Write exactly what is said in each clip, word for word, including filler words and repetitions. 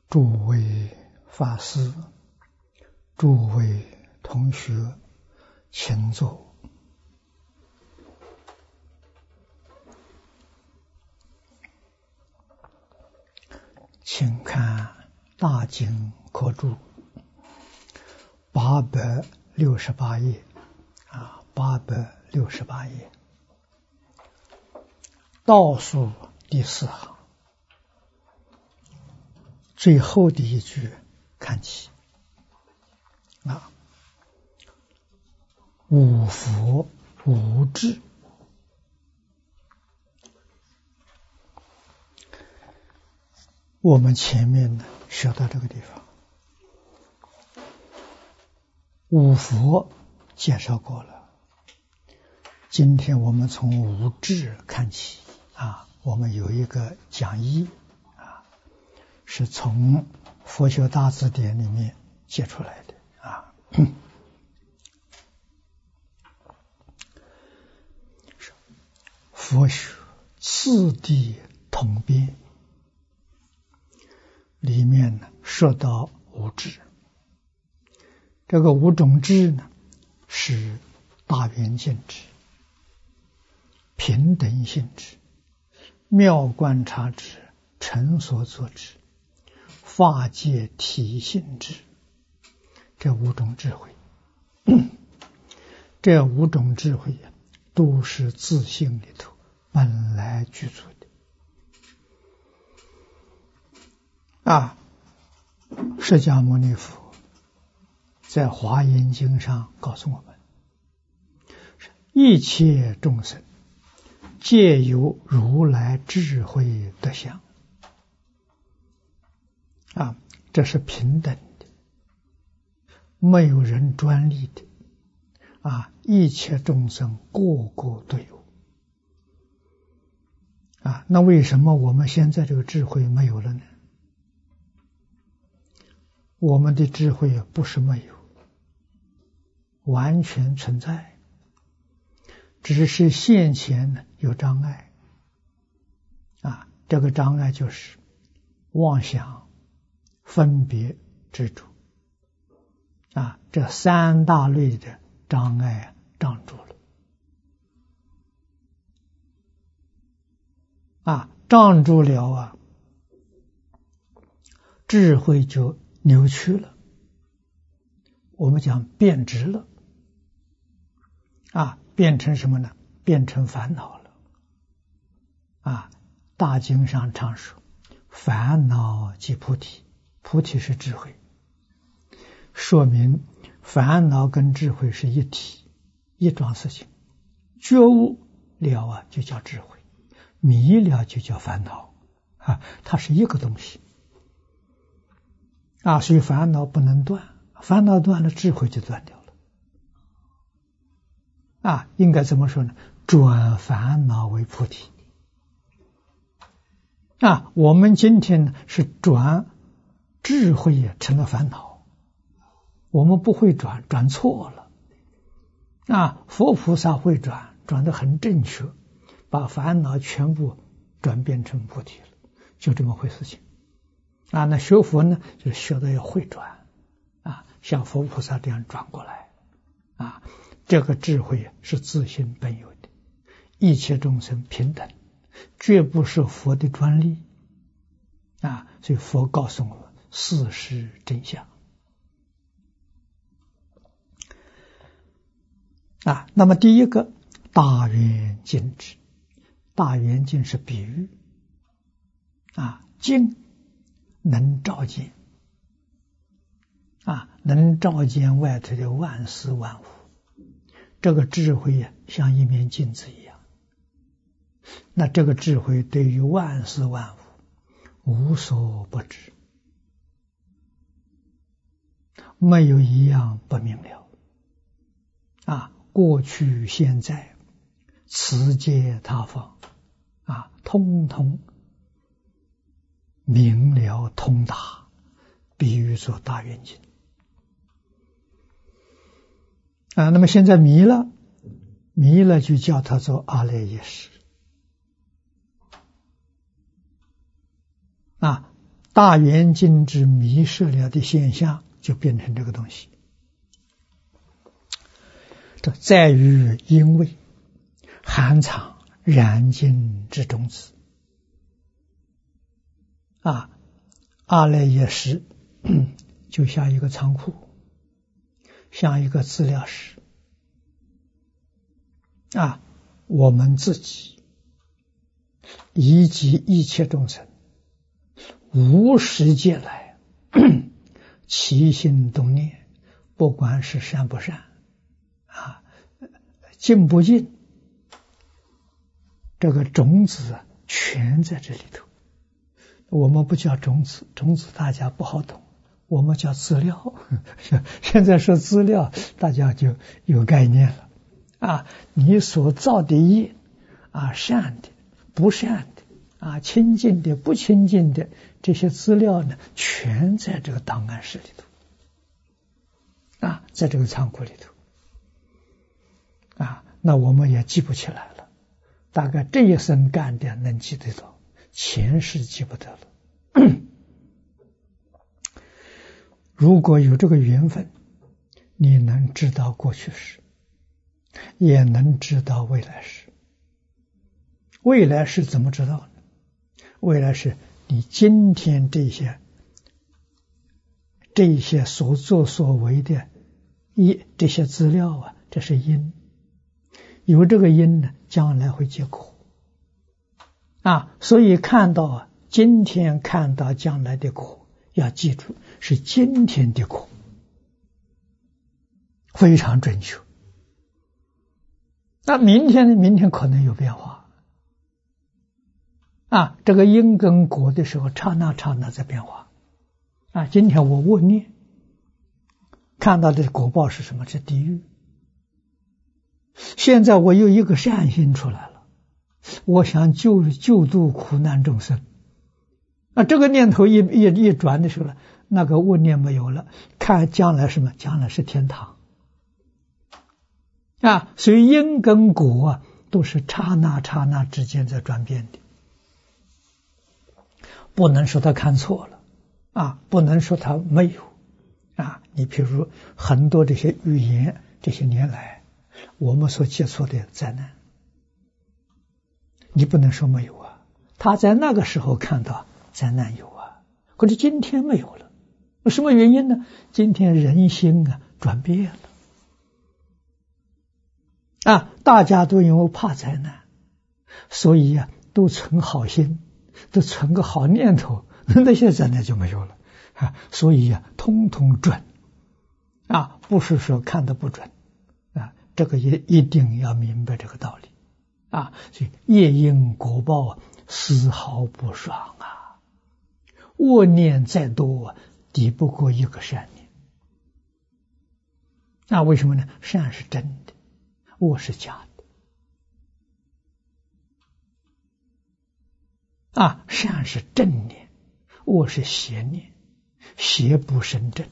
诸位法师，诸位同学，请坐。请看大经科注八百六十八页啊，八百六十八页，倒数第四行最后的一句看起啊，无佛无智。我们前面呢学到这个地方，无佛介绍过了，今天我们从无智看起啊，我们有一个讲义啊，是从佛学大字典里面借出来的啊。佛学次第统编里面呢说到无智，这个五种智呢是大圆镜智、平等性智、妙观察智、成所作智、法界体性智，这五种智慧。这五种智慧都是自性里头本来具足的啊。释迦牟尼佛在华严经上告诉我们，一切众生皆有如来智慧德相啊，这是平等的，没有人专利的啊，一切众生个个都有啊。那为什么我们现在这个智慧没有了呢？我们的智慧不是没有，完全存在，只是现前有障碍啊。这个障碍就是妄想、分别、执着啊，这三大类的障碍障住了啊，障住了啊，智慧就扭曲了，我们讲变质了啊，变成什么呢？变成烦恼了啊。大经上常说，烦恼即菩提，菩提是智慧，说明烦恼跟智慧是一体，一桩事情。觉悟了啊，就叫智慧；迷了就叫烦恼啊，它是一个东西啊。所以烦恼不能断，烦恼断了，智慧就断掉了啊。应该怎么说呢？转烦恼为菩提啊。我们今天呢是转智慧也成了烦恼，我们不会转，转错了啊。佛菩萨会转，转得很正确，把烦恼全部转变成菩提了，就这么回事情啊。那学佛呢，就学的要会转啊，像佛菩萨这样转过来啊。这个智慧是自性本有的，一切众生平等，绝不是佛的专利啊。所以佛告诉我们事实真相啊。那么第一个大圆镜智，大圆镜是比喻啊，镜能照见啊，能照见外头的万事万物。这个智慧呀，像一面镜子一样，那这个智慧对于万事万物无所不知，没有一样不明了啊。过去现在此界他方啊，通通明了通达，比喻作大圆镜啊。那么现在迷了，迷了就叫他做阿赖耶识啊。 大圆镜之迷失了的现象，就变成这个东西。这在于因为含藏染净之种子啊，阿赖耶识就像一个仓库，像一个资料室啊，我们自己以及一切众生无始劫来起心动念，不管是善不善啊，净不净，这个种子全在这里头。我们不叫种子，种子大家不好懂，我们叫资料。现在说资料，大家就有概念了啊。你所造的业啊，善的、不善的啊，清净的、不清净的，这些资料呢，全在这个档案室里头啊，在这个仓库里头啊。那我们也记不起来了，大概这一生干的能记得到，前世记不得了。如果有这个缘分，你能知道过去式，也能知道未来式。未来式怎么知道呢？未来是你今天这些这些所作所为的一这些资料啊，这是因，有这个因呢，将来会结果啊。所以看到啊，今天看到将来的果，要记住是今天的果，非常准确。那明天呢？明天可能有变化啊。这个因跟果的时候，刹那刹那在变化啊。今天我恶念看到的果报是什么？是地狱。现在我有一个善心出来了，我想救救度苦难众生。那这个念头一一一转的时候，那个恶念没有了，看将来什么？将来是天堂啊！所以因跟果啊，都是刹那刹那之间在转变的，不能说他看错了啊，不能说他没有啊。你比如很多这些语言，这些年来我们所接触的灾难，你不能说没有啊。他在那个时候看到灾难有啊，可是今天没有了，什么原因呢？今天人心啊转变了啊，大家都因为怕灾难，所以啊都存好心，都存个好念头，那些灾难就没有了啊。所以啊，通通准啊，不是说看得不准啊，这个也一定要明白这个道理啊。所以业因果报啊，丝毫不爽啊，恶念再多啊，抵不过一个善念。那为什么呢？善是真的，恶是假的啊。善是正念，恶是邪念，邪不生正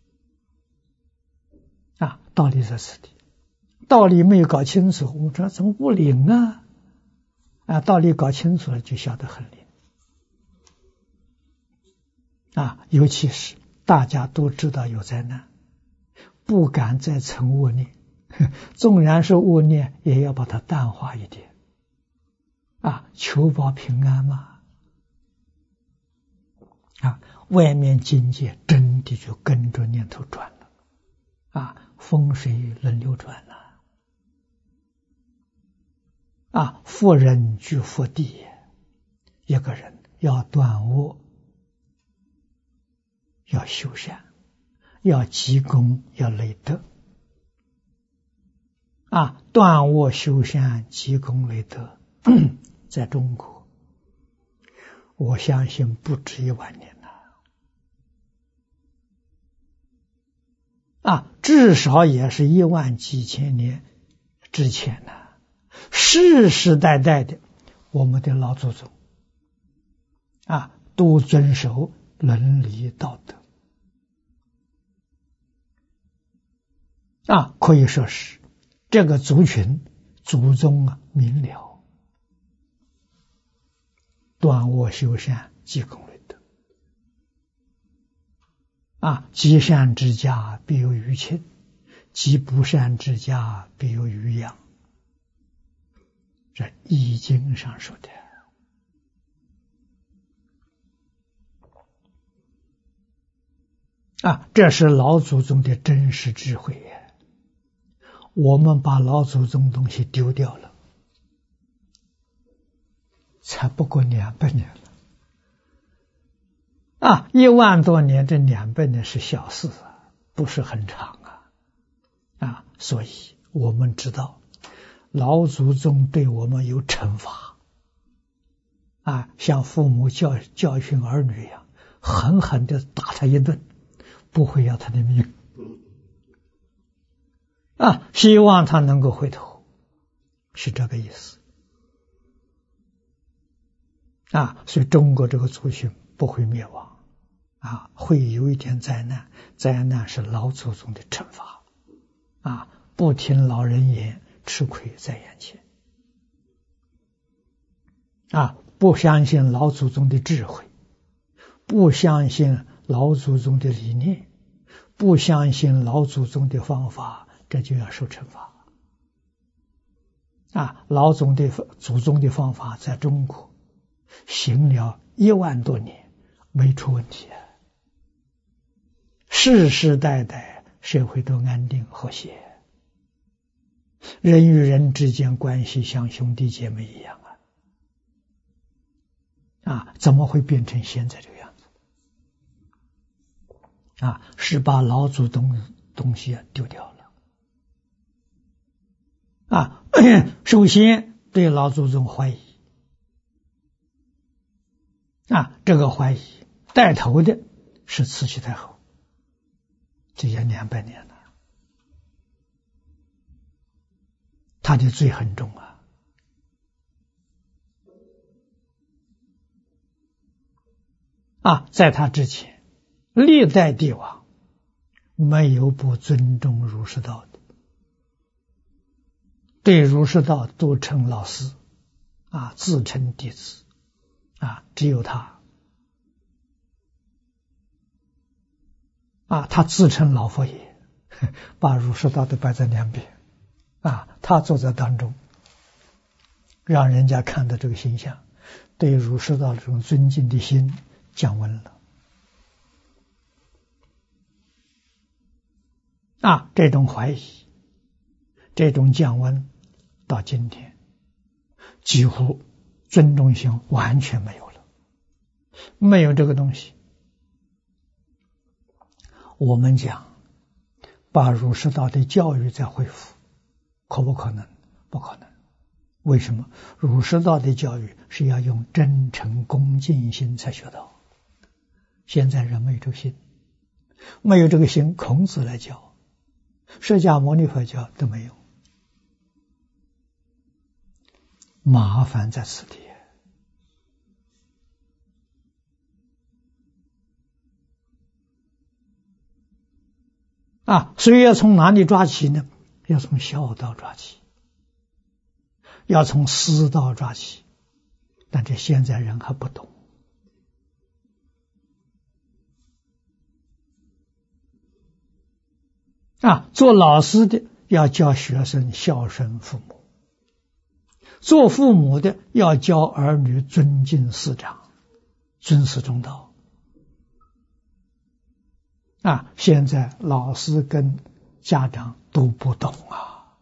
啊。道理在此地，道理没有搞清楚，我们说怎么不灵啊？啊，道理搞清楚了，就晓得很灵啊。尤其是大家都知道有灾难，不敢再存恶念，纵然是恶念，也要把它淡化一点啊，求保平安嘛啊。外面境界真的就跟着念头转了啊，风水轮流转了啊。佛人居佛地，一个人要断恶，要修善，要积功，要累德啊。断恶修善，积功累德，在中国我相信不止一万年了啊，至少也是一万几千年之前呢。世世代代的我们的老祖宗啊，都遵守伦理道德啊，可以说是这个族群祖宗啊明了，断恶修善，积功累德啊，积善之家必有余庆，积不善之家必有余殃。这《易经》上说的。啊，这是老祖宗的真实智慧呀！我们把老祖宗东西丢掉了，才不过两百年了。啊，一万多年，这两百年是小事啊，不是很长啊。啊，所以我们知道，老祖宗对我们有惩罚。啊，像父母教教训儿女一样，狠狠的打他一顿。不会要他的命啊！希望他能够回头，是这个意思啊！所以中国这个族群不会灭亡啊，会有一天灾难，灾难是老祖宗的惩罚啊！不听老人言，吃亏在眼前啊！不相信老祖宗的智慧，不相信老祖宗的理念，不相信老祖宗的方法，这就要受惩罚啊！老祖的祖宗的方法在中国行了一万多年，没出问题啊，世世代代社会都安定和谐，人与人之间关系像兄弟姐妹一样啊！啊，怎么会变成现在这个样子？啊，是把老祖宗东西丢掉了啊！首先对老祖宗怀疑啊，这个怀疑带头的是慈禧太后，这也两百年了，他的罪很重啊！啊，在他之前，历代帝王没有不尊重儒释道的，对儒释道都称老师啊，自称弟子啊，只有他啊，他自称老佛爷，把儒释道都摆在两边啊，他坐在当中，让人家看到这个形象，对儒释道这种尊敬的心降温了啊！这种怀疑，这种降温，到今天几乎尊重性完全没有了，没有这个东西。我们讲把儒释道的教育再恢复，可不可能？不可能。为什么？儒释道的教育是要用真诚恭敬心才学到，现在人没有这个心，没有这个心，孔子来教，释迦牟尼佛教都没有，麻烦在此地啊！所以要从哪里抓起呢？要从孝道抓起，要从师道抓起，但这现在人还不懂啊！做老师的要教学生孝顺父母，做父母的要教儿女尊敬师长，尊师重道啊！现在老师跟家长都不懂啊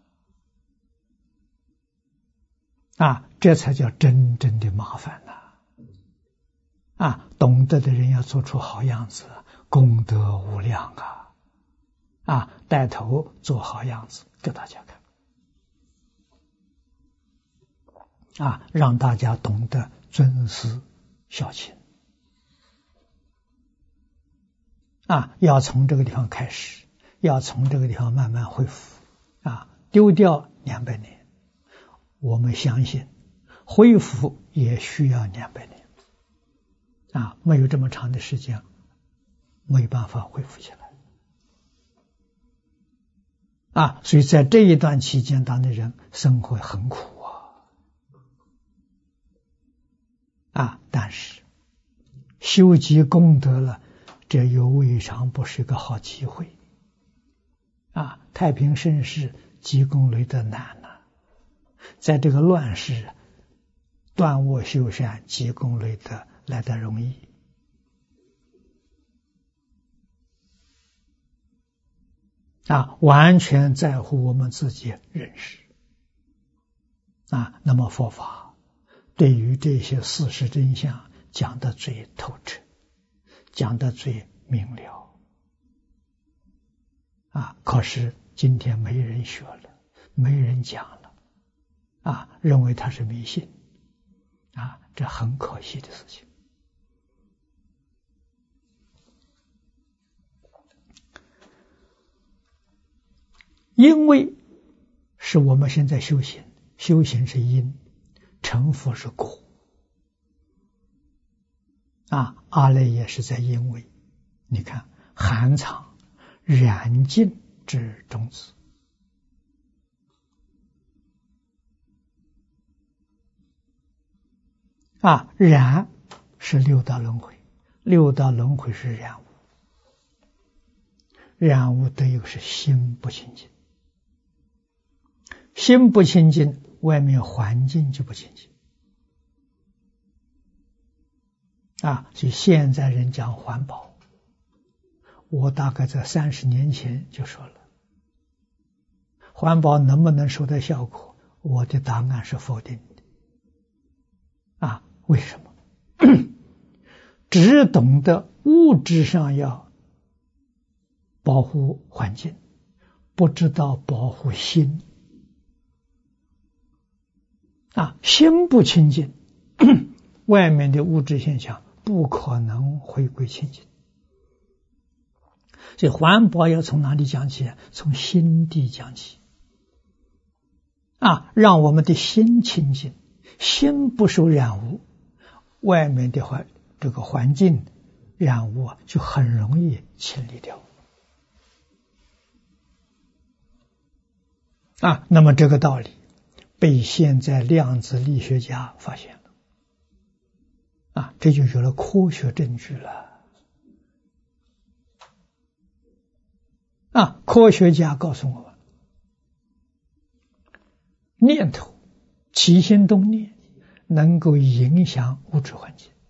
啊！这才叫真正的麻烦呐！啊，懂得的人要做出好样子，功德无量啊！啊，带头做好样子给大家看啊，让大家懂得尊师孝亲啊，要从这个地方开始，要从这个地方慢慢恢复啊，丢掉两百年，我们相信恢复也需要两百年啊，没有这么长的时间，没办法恢复起来啊，所以在这一段期间，当的人生活很苦啊啊，但是修积功德了， 这又未尝不是个好机会啊！太平盛世，积功累德难呐、啊，在这个乱世，断恶修善，积功累德来得容易啊！完全在乎我们自己认识啊。那么佛法对于这些事实真相讲得最透彻，讲得最明了啊！可是今天没人学了，没人讲了啊，认为它是迷信啊，这很可惜的事情。因为是我们现在修行，修行是因，成佛是果啊。阿赖耶是在因为，你看含藏染净之种子啊，染是六道轮回，六道轮回是染污，染污得一个是心不清净，心不清净，外面环境就不清净啊。所以现在人讲环保，我大概在三十年前就说了，环保能不能收到效果？我的答案是否定的啊。为什么？只懂得物质上要保护环境，不知道保护心啊。心不清净，外面的物质现象不可能回归清净。所以环保要从哪里讲起？从心地讲起啊，让我们的心清净，心不受染污，外面的环这个环境染污就很容易清理掉啊。那么这个道理被现在量子力学家发现了啊，这就有了科学证据了啊。科学家告诉我们，念头起心动念能够影响物质环境，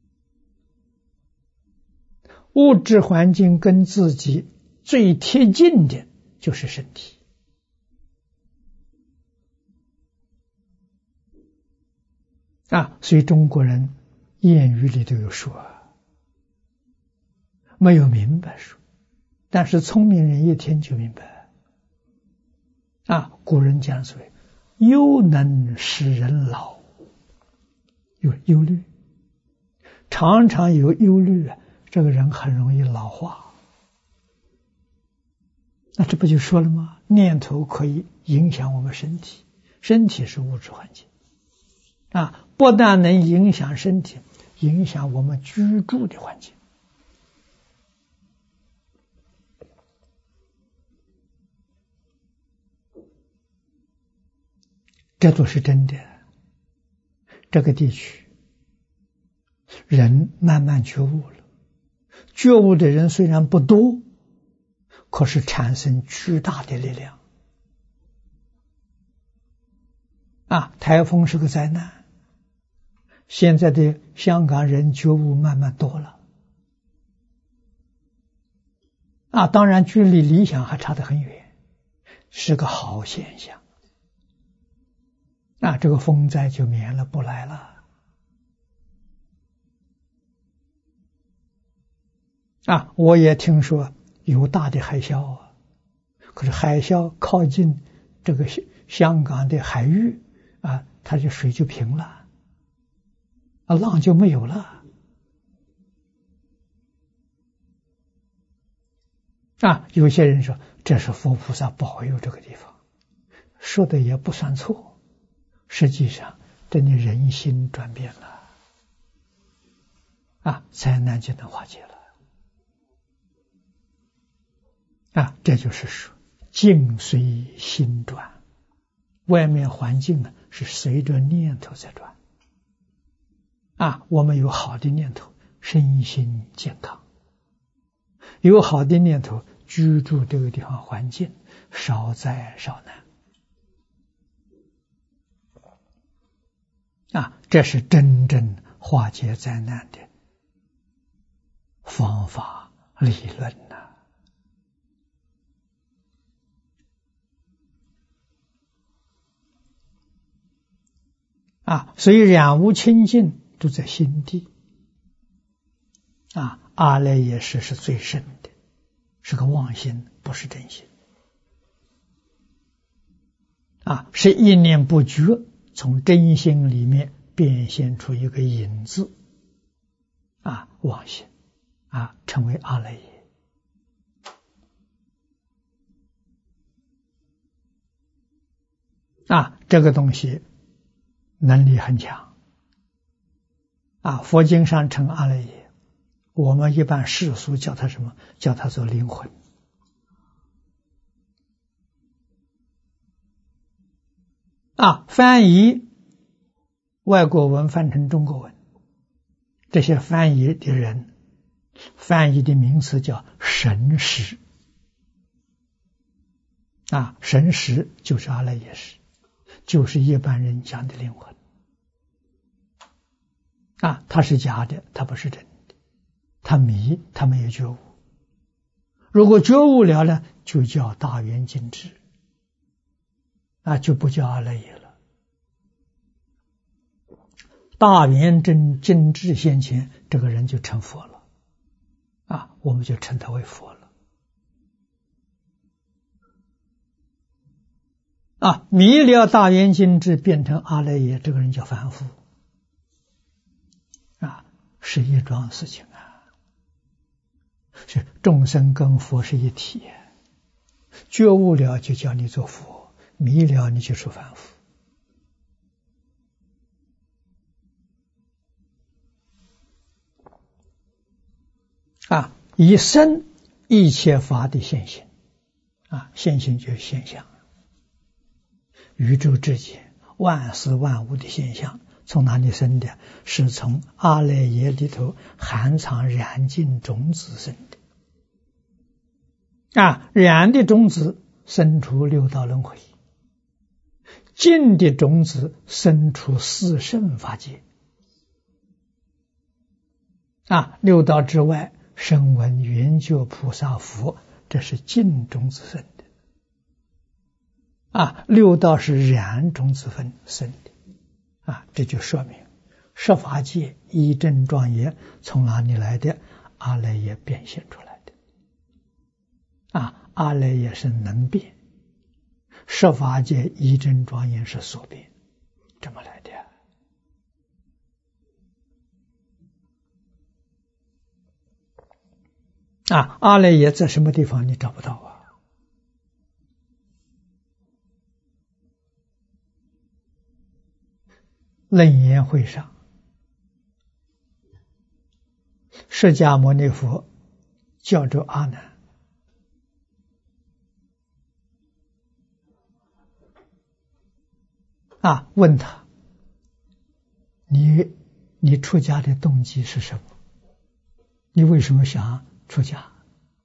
物质环境跟自己最贴近的就是身体啊。所以中国人谚语里都有说，没有明白说，但是聪明人一听就明白啊。古人讲说，忧能使人老，有忧虑，常常有忧虑啊，这个人很容易老化。那这不就说了吗？念头可以影响我们身体，身体是物质环境啊，不但能影响身体，影响我们居住的环境。这都是真的。这个地区人慢慢觉悟了，觉悟的人虽然不多，可是产生巨大的力量啊！台风是个灾难，现在的香港人觉悟慢慢多了啊，当然距离理想还差得很远，是个好现象啊，这个风灾就免了不来了啊。我也听说有大的海啸啊，可是海啸靠近这个香港的海域啊，它的水就平了啊，浪就没有了啊。有些人说这是佛菩萨保佑这个地方，说的也不算错，实际上真的人心转变了啊，灾难就能化解了啊。这就是说境随心转，外面环境呢是随着念头在转啊。我们有好的念头，身心健康有好的念头，居住这个地方环境少灾少难啊，这是真正化解灾难的方法理论呐。啊，所以染污清净都在心地啊，阿赖耶识是最深的，是个妄心，不是真心啊，是一念不觉从真心里面变现出一个影子啊，妄心啊，成为阿赖耶啊，这个东西能力很强啊，佛经上称阿赖耶，我们一般世俗叫它什么？叫它做灵魂啊。翻译外国文翻成中国文，这些翻译的人翻译的名词叫神识啊，神识就是阿赖耶识，就是一般人讲的灵魂啊，它是假的，它不是真的，它迷，它没有觉悟。如果觉悟了呢，就叫大圆净智啊，就不叫阿赖耶了。大圆真净智现前，这个人就成佛了啊，我们就称他为佛了啊。迷了大圆净智变成阿赖耶，这个人叫凡夫啊，是一桩事情啊。是众生跟佛是一体，觉悟了就叫你做佛，迷了你就是凡夫啊。以身一切法的现行啊，现行就是现象，宇宙之间万事万物的现象从哪里生的？是从阿赖耶里头含藏染净种子生的啊。染的种子生出六道轮回，净的种子生出四圣法界啊。六道之外声闻缘觉菩萨佛，这是净种子生的啊。六道是染种子分生的啊，这就说明十法界一真庄严从哪里来的？阿赖耶变现出来的啊。阿赖耶是能变，十法界一真庄严是所变，这么来的啊。阿赖耶在什么地方你找不到啊？楞严会上，释迦牟尼佛叫着阿难啊，问他你你出家的动机是什么？你为什么想出家？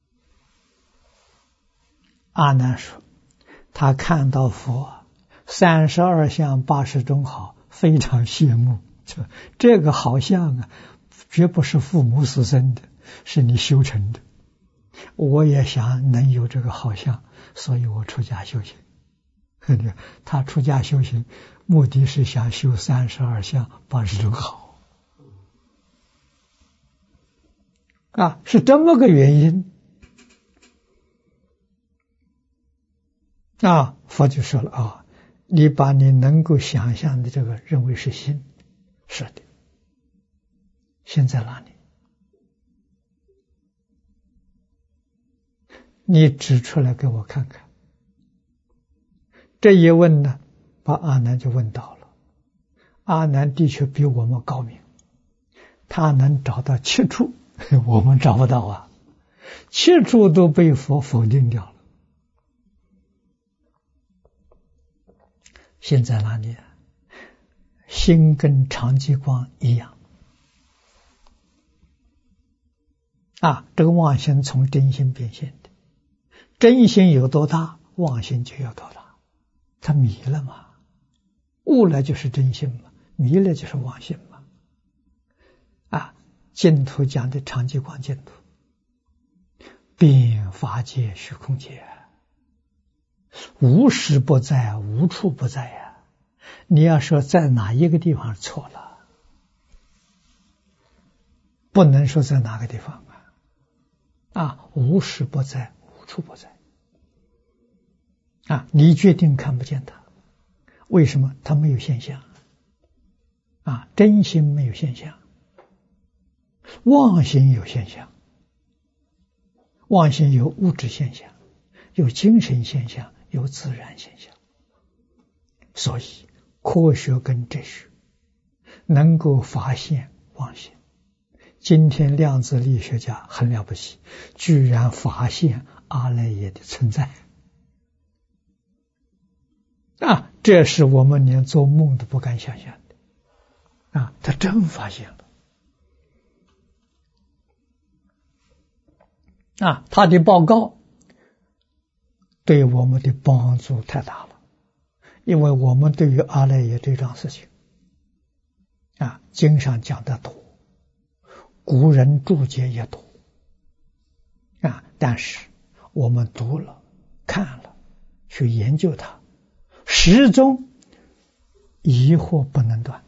阿难说，他看到佛三十二相八十种好，非常羡慕。这个好像啊，绝不是父母所生的，是你修成的。我也想能有这个好相，所以我出家修行。他出家修行目的是想修三十二相八十种好啊，是这么个原因啊。佛就说了啊，你把你能够想象的这个认为是心，是的，心在哪里？你指出来给我看看。这一问呢，把阿难就问到了。阿难的确比我们高明，他能找到七处，我们找不到啊，七处都被佛否定掉了。心在哪里啊？心跟常寂光一样啊，这个妄心从真心变现的，真心有多大，妄心就有多大。他迷了嘛，悟了就是真心嘛，迷了就是妄心嘛。啊，净土讲的常寂光净土，遍法界虚空界，无时不在，无处不在呀、啊。你要说在哪一个地方错了，不能说在哪个地方啊，啊，无时不在，无处不在。啊，你决定看不见它，为什么？它没有现象。啊，真心没有现象，妄心有现象。妄心有物质现象，有精神现象，有自然现象。所以科学跟哲学能够发现妄心。今天量子力学家很了不起，居然发现阿赖耶的存在。啊，这是我们连做梦都不敢想象的。啊，他真发现了。啊，他的报告对我们的帮助太大了，因为我们对于阿赖耶这桩事情，啊，经上讲得多，古人注解也多，啊，但是我们读了、看了、去研究它，始终疑惑不能断。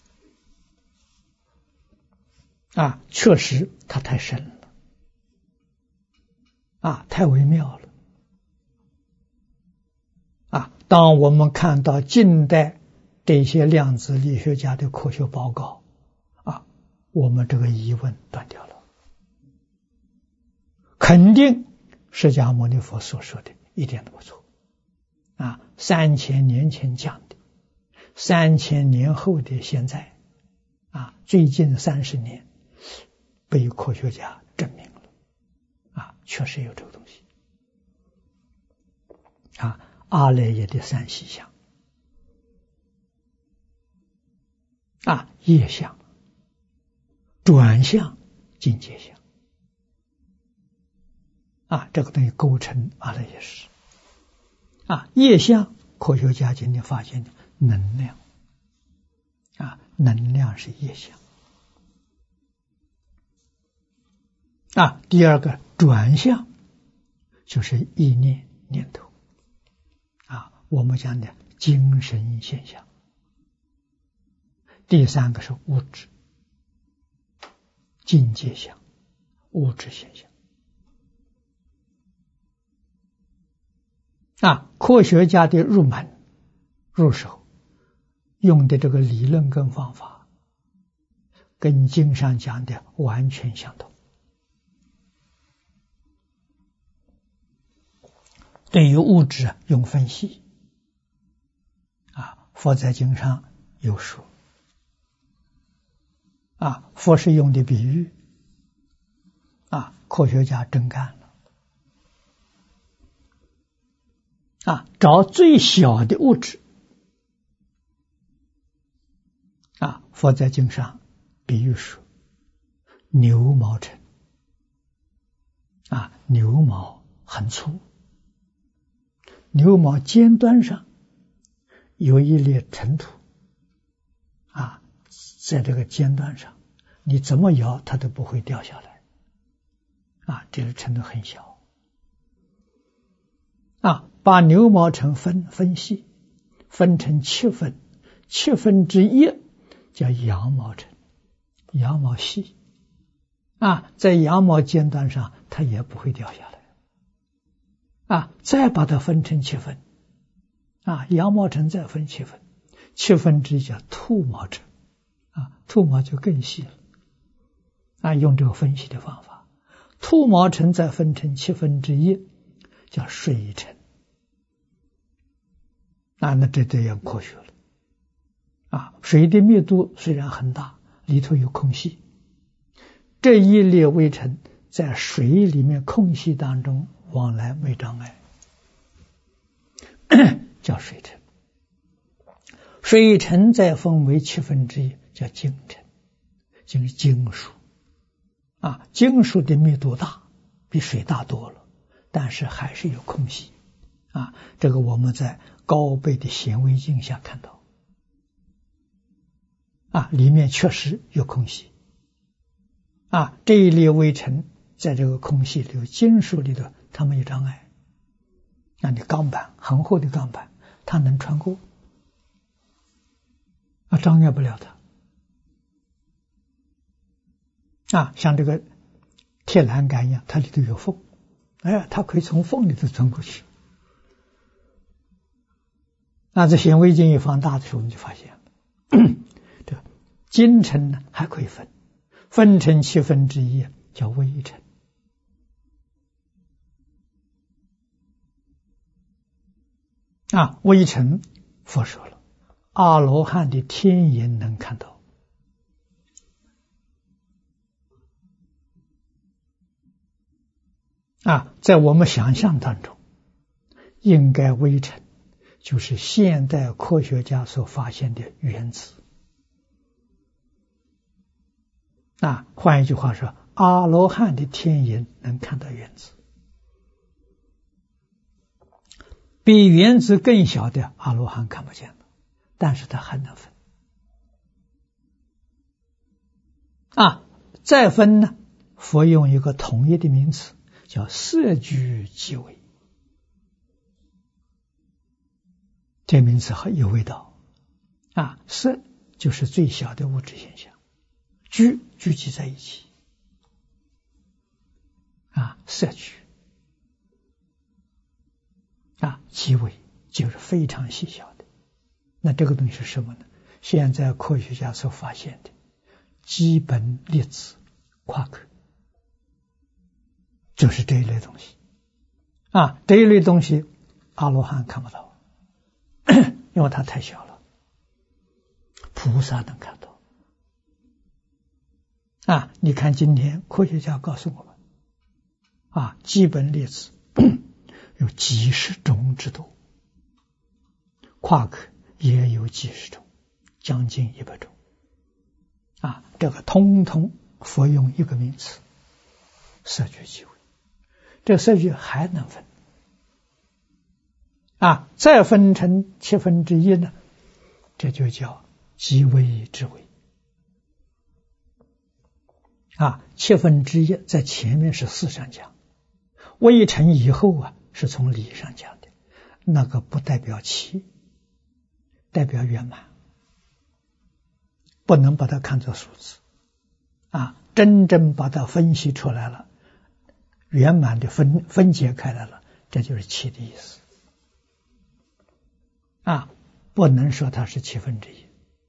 啊，确实它太深了。啊，太微妙了。啊，当我们看到近代这些量子力学家的科学报告，啊，我们这个疑问断掉了。肯定释迦牟尼佛所说的一点都不错。啊，三千年前讲的，三千年后的现在，啊，最近三十年被科学家证明了。啊，确实有这个东西。啊，阿赖耶的三细相，啊，业相、转向、境界相，啊，这个东西构成阿赖耶识。啊，业相，科学家今天发现的能量，啊，能量是业相。啊，第二个转向就是意念念头，啊，我们讲的精神现象。第三个是物质境界相，物质现象。啊，科学家的入门入手用的这个理论跟方法，跟经上讲的完全相同。对于物质用分析，啊，佛在经上有说，啊，佛是用的比喻，啊，科学家真干了，啊，找最小的物质，啊，佛在经上比喻说，牛毛尘，啊，牛毛很粗。牛毛尖端上有一粒尘土，啊，在这个尖端上，你怎么摇它都不会掉下来，啊，这个尘土很小，啊，把牛毛尘分分析，分成七分，七分之一叫羊毛尘，羊毛细，啊，在羊毛尖端上它也不会掉下来。啊，再把它分成七分，啊，羊毛尘再分七分，七分之一叫兔毛尘，啊，兔毛就更细了，啊，用这个分析的方法，兔毛尘再分成七分之一叫水尘，啊，那这这样科学了，啊，水的密度虽然很大，里头有空隙，这一列微尘在水里面空隙当中往来没障碍，叫水尘。水尘再分为七分之一，叫精尘，就是经属啊，金属的密度大，比水大多了，但是还是有空隙啊。这个我们在高倍的显微镜下看到啊，里面确实有空隙啊。这一粒微尘在这个空隙里，金属里头它没有障碍，那你钢板很厚的钢板，它能穿过啊，障碍不了它。啊，像这个铁栏杆一样，它里头有缝，哎，它可以从缝里头钻过去。那这显微镜一放大的时候，你就发现了，这个金尘呢还可以分，分成七分之一叫微尘。啊，微尘，佛说了，阿罗汉的天眼能看到。啊，在我们想象当中，应该微尘就是现代科学家所发现的原子。啊，换一句话说，阿罗汉的天眼能看到原子，比原子更小的阿罗汉看不见了，但是他还能分。啊，再分呢，佛用一个统一的名词。叫色聚即微，这名词很有味道啊。色就是最小的物质现象，聚聚集在一起啊，色聚啊，即微就是非常细小的。那这个东西是什么呢？现在科学家所发现的基本粒子夸克。就是这一类东西啊，这一类东西阿罗汉看不到，因为它太小了，菩萨能看到啊。你看今天科学家告诉我们啊，基本粒子有几十种之多，夸克也有几十种，将近一百种啊。这个通通佛用一个名词，色聚即微。这个色聚还能分啊，再分成七分之一呢，这就叫即微之微啊。七分之一在前面是事上讲，微尘以后啊是从理上讲的，那个不代表七，代表圆满，不能把它看作数字啊。真正把它分析出来了，圆满的分分解开来了，这就是七的意思啊，不能说它是七分之一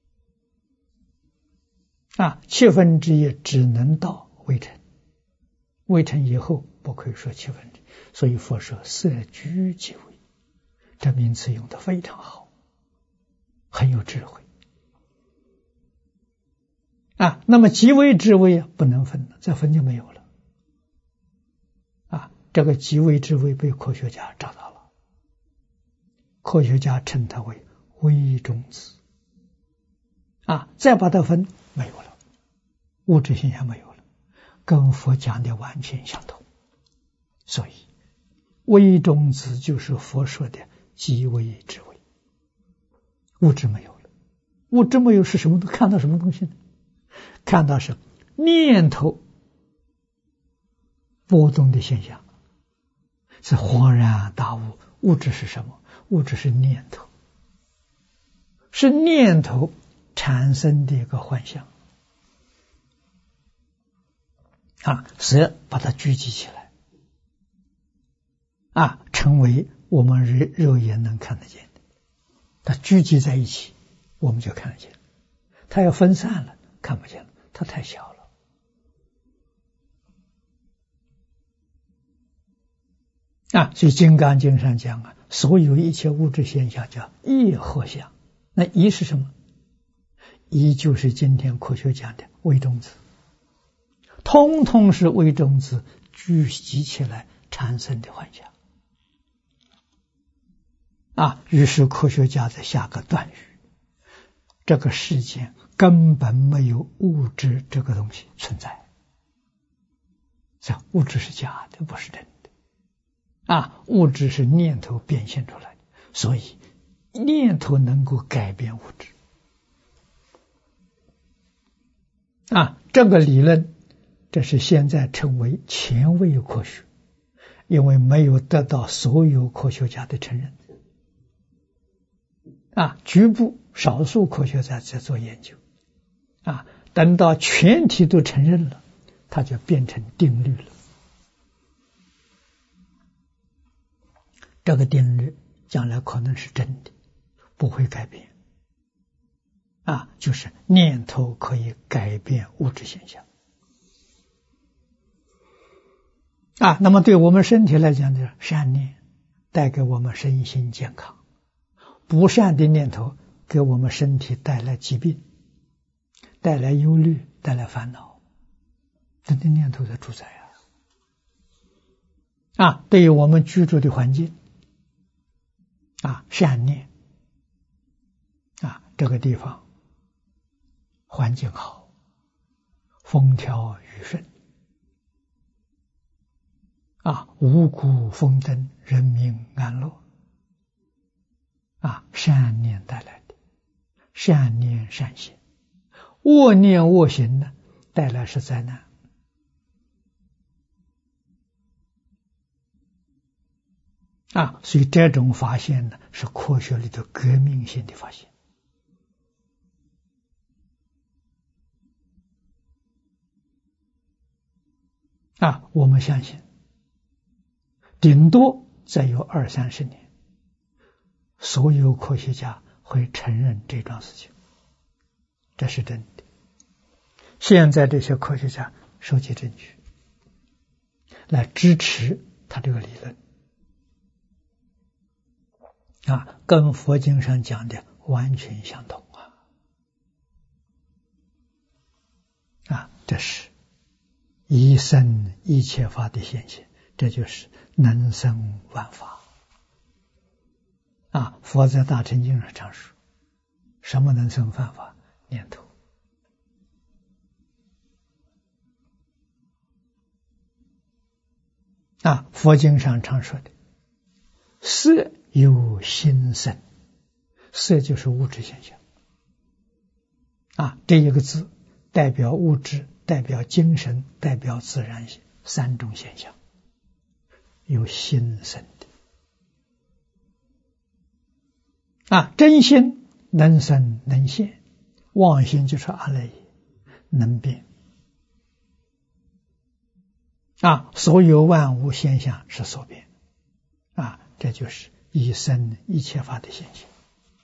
啊，七分之一只能到微尘，微尘以后不可以说七分之一，所以佛说色聚即微，这名词用得非常好，很有智慧啊。那么即微之微啊，不能分了，再分就没有了。这个即微之微被科学家找到了，科学家称它为微中子啊，再把它分没有了，物质现象没有了，跟佛讲的完全相同。所以微中子就是佛说的即微之微，物质没有了。物质没有是什么？看到什么东西呢？看到是念头波动的现象，是恍然大悟。物质是什么？物质是念头，是念头产生的一个幻象啊，是把它聚集起来啊，成为我们肉肉眼能看得见的。它聚集在一起，我们就看得见；它要分散了，看不见了，它太小了。啊，所以《金刚经》上讲啊，所有一切物质现象叫一合相。那一是什么？一就是今天科学讲的微中子，通通是微中子聚集起来产生的幻象。啊，于是科学家在下个断语：这个世间根本没有物质这个东西存在。 这物质是假的，不是真的啊！物质是念头变现出来的，所以念头能够改变物质啊！这个理论，这是现在称为前卫科学，因为没有得到所有科学家的承认啊，局部少数科学家在做研究啊，等到全体都承认了，它就变成定律了。这个定律将来可能是真的，不会改变啊，就是念头可以改变物质现象啊。那么对我们身体来讲呢，善念带给我们身心健康，不善的念头给我们身体带来疾病，带来忧虑，带来烦恼，这的念头的主宰啊。啊，对于我们居住的环境啊，善念啊，这个地方环境好，风调雨顺啊，五谷丰登，人民安乐啊，善念带来的，善念善行，恶念恶行呢，带来是灾难啊。所以这种发现呢，是科学里头革命性的发现啊。我们相信顶多再有二三十年，所有科学家会承认这桩事情，这是真的。现在这些科学家收集证据来支持他这个理论啊，跟佛经上讲的完全相同啊！啊，这是一生一切法的现象，这就是能生万法啊！佛在大乘经上常说，什么能生万法？念头啊！佛经上常说的色有心生，色就是物质现象啊，这一个字代表物质，代表精神，代表自然三种现象，有心生的啊。真心能生能现，妄心就是阿赖耶，能变啊。所有万物现象是所变啊，这就是一生一切法的现象。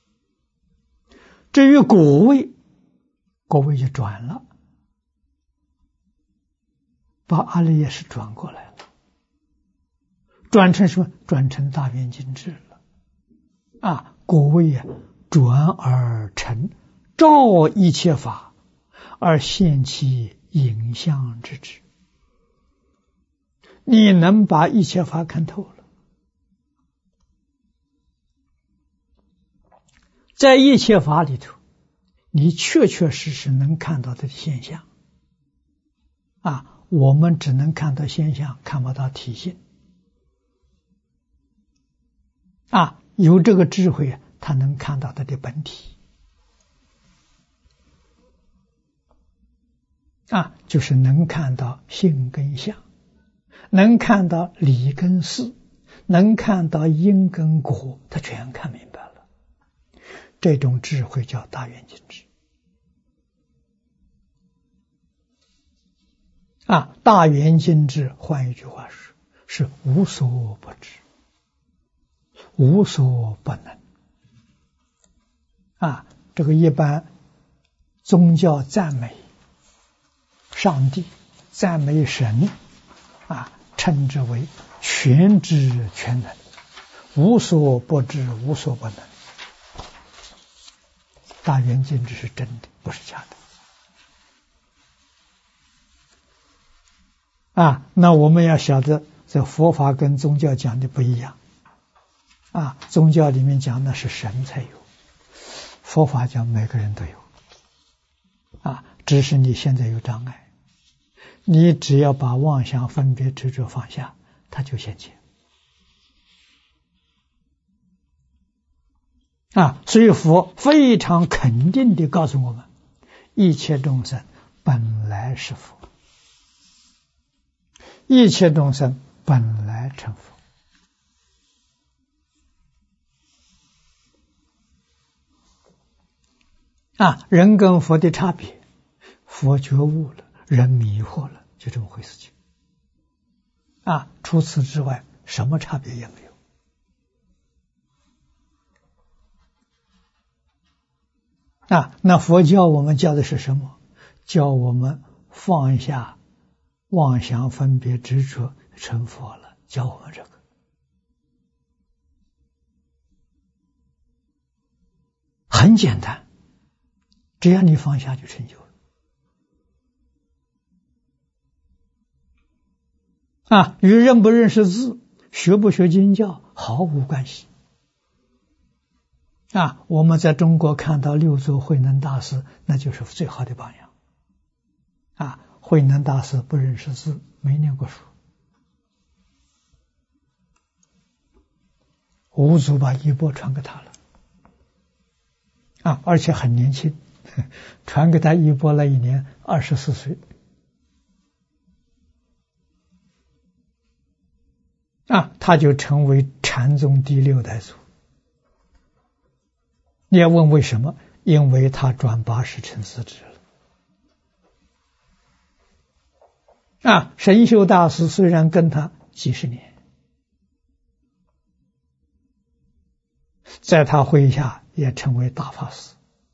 至于果位，果位就转了，把阿赖耶识转过来了，转成什么？转成大圆镜智了啊！果位啊，转而成，照一切法而现其影像之智。你能把一切法看透了，在一切法里头，你确确实实能看到的现象啊，我们只能看到现象，看不到体性啊。有这个智慧，他能看到他的本体啊，就是能看到性跟相，能看到理跟事，能看到因跟果，他全看明白了。这种智慧叫大圆镜智啊。大圆镜智，换一句话说，是无所不知，无所不能啊。这个一般宗教赞美上帝，赞美神啊，称之为全知全能，无所不知，无所不能。大圆镜智是真的，不是假的啊。那我们要晓得，这佛法跟宗教讲的不一样啊。宗教里面讲的是神才有，佛法讲每个人都有啊，只是你现在有障碍。 你只要把妄想分别执着放下，它就现前。啊，所以佛非常肯定地告诉我们，一切众生本来是佛，一切众生本来成佛。啊，人跟佛的差别，佛觉悟了，人迷惑了，就这么回事情。啊，除此之外，什么差别也没有。啊，那佛教我们教的是什么？教我们放下妄想分别执着成佛了，教我们这个。很简单，只要你放下就成就了。啊，与认不认识字、学不学经教毫无关系。啊，我们在中国看到六祖慧能大师，那就是最好的榜样。啊，慧能大师不认识字，没念过书，五祖把衣钵传给他了。啊，而且很年轻，传给他衣钵那一年二十四岁。啊，他就成为禅宗第六代祖。你要问为什么？因为他转八识成四智了。啊，神秀大师虽然跟他几十年，在他麾下也成为大法师。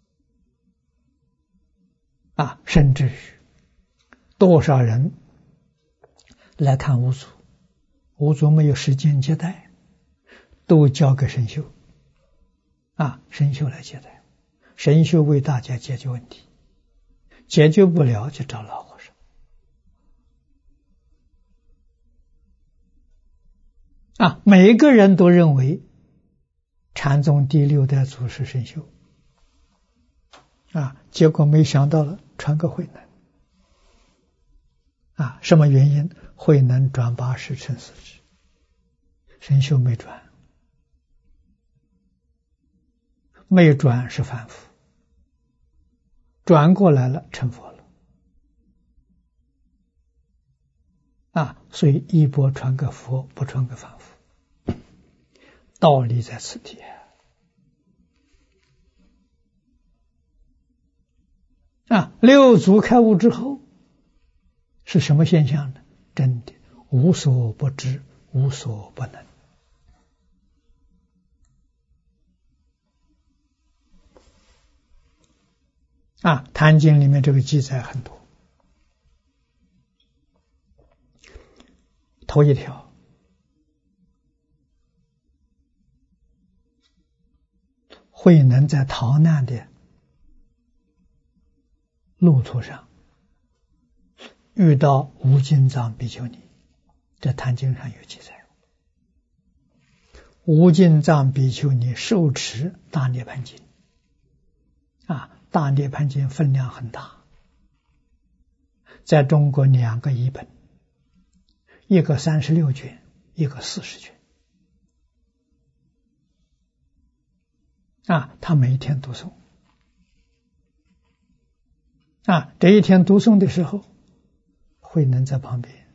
啊，甚至于多少人来看五祖，五祖没有时间接待，都交给神秀。啊，神秀来接待，神秀为大家解决问题，解决不了就找老和尚。啊，每个人都认为禅宗第六代祖是神秀。啊，结果没想到了传个慧能。啊，什么原因？慧能转八识成四智，神秀没转。没转是凡夫，转过来了成佛了。啊，所以衣钵传给佛，不传给凡夫，道理在此地。啊，六祖开悟之后是什么现象呢？真的无所不知，无所不能。啊，《坛经》里面这个记载很多。头一条，慧能在逃难的路途上遇到无尽藏比丘尼，这《坛经》上有记载。无尽藏比丘尼受持大涅盘经。啊，大涅盘经分量很大，在中国两个译本，一个三十六卷，一个四十卷。啊，他每一天读诵。啊，这一天读诵的时候，慧能在旁边。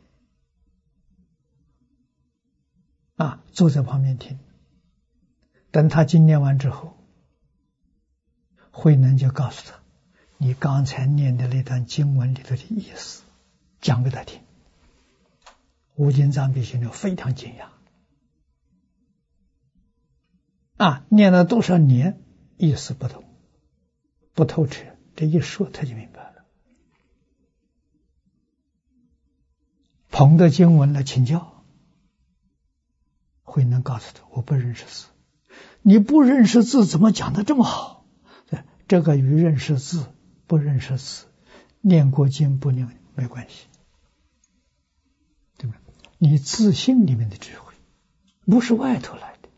啊，坐在旁边听。等他经念完之后，慧能就告诉他，你刚才念的那段经文里头的意思讲给他听。无尽藏比丘尼非常惊讶。啊，念了多少年意思不懂，不透彻，这一说他就明白了。捧着经文来请教，慧能告诉他，我不认识字。你不认识字怎么讲得这么好？这个与认识字不认识字，念过经不念没关系，对吧？你自信里面的智慧，不是外头来的。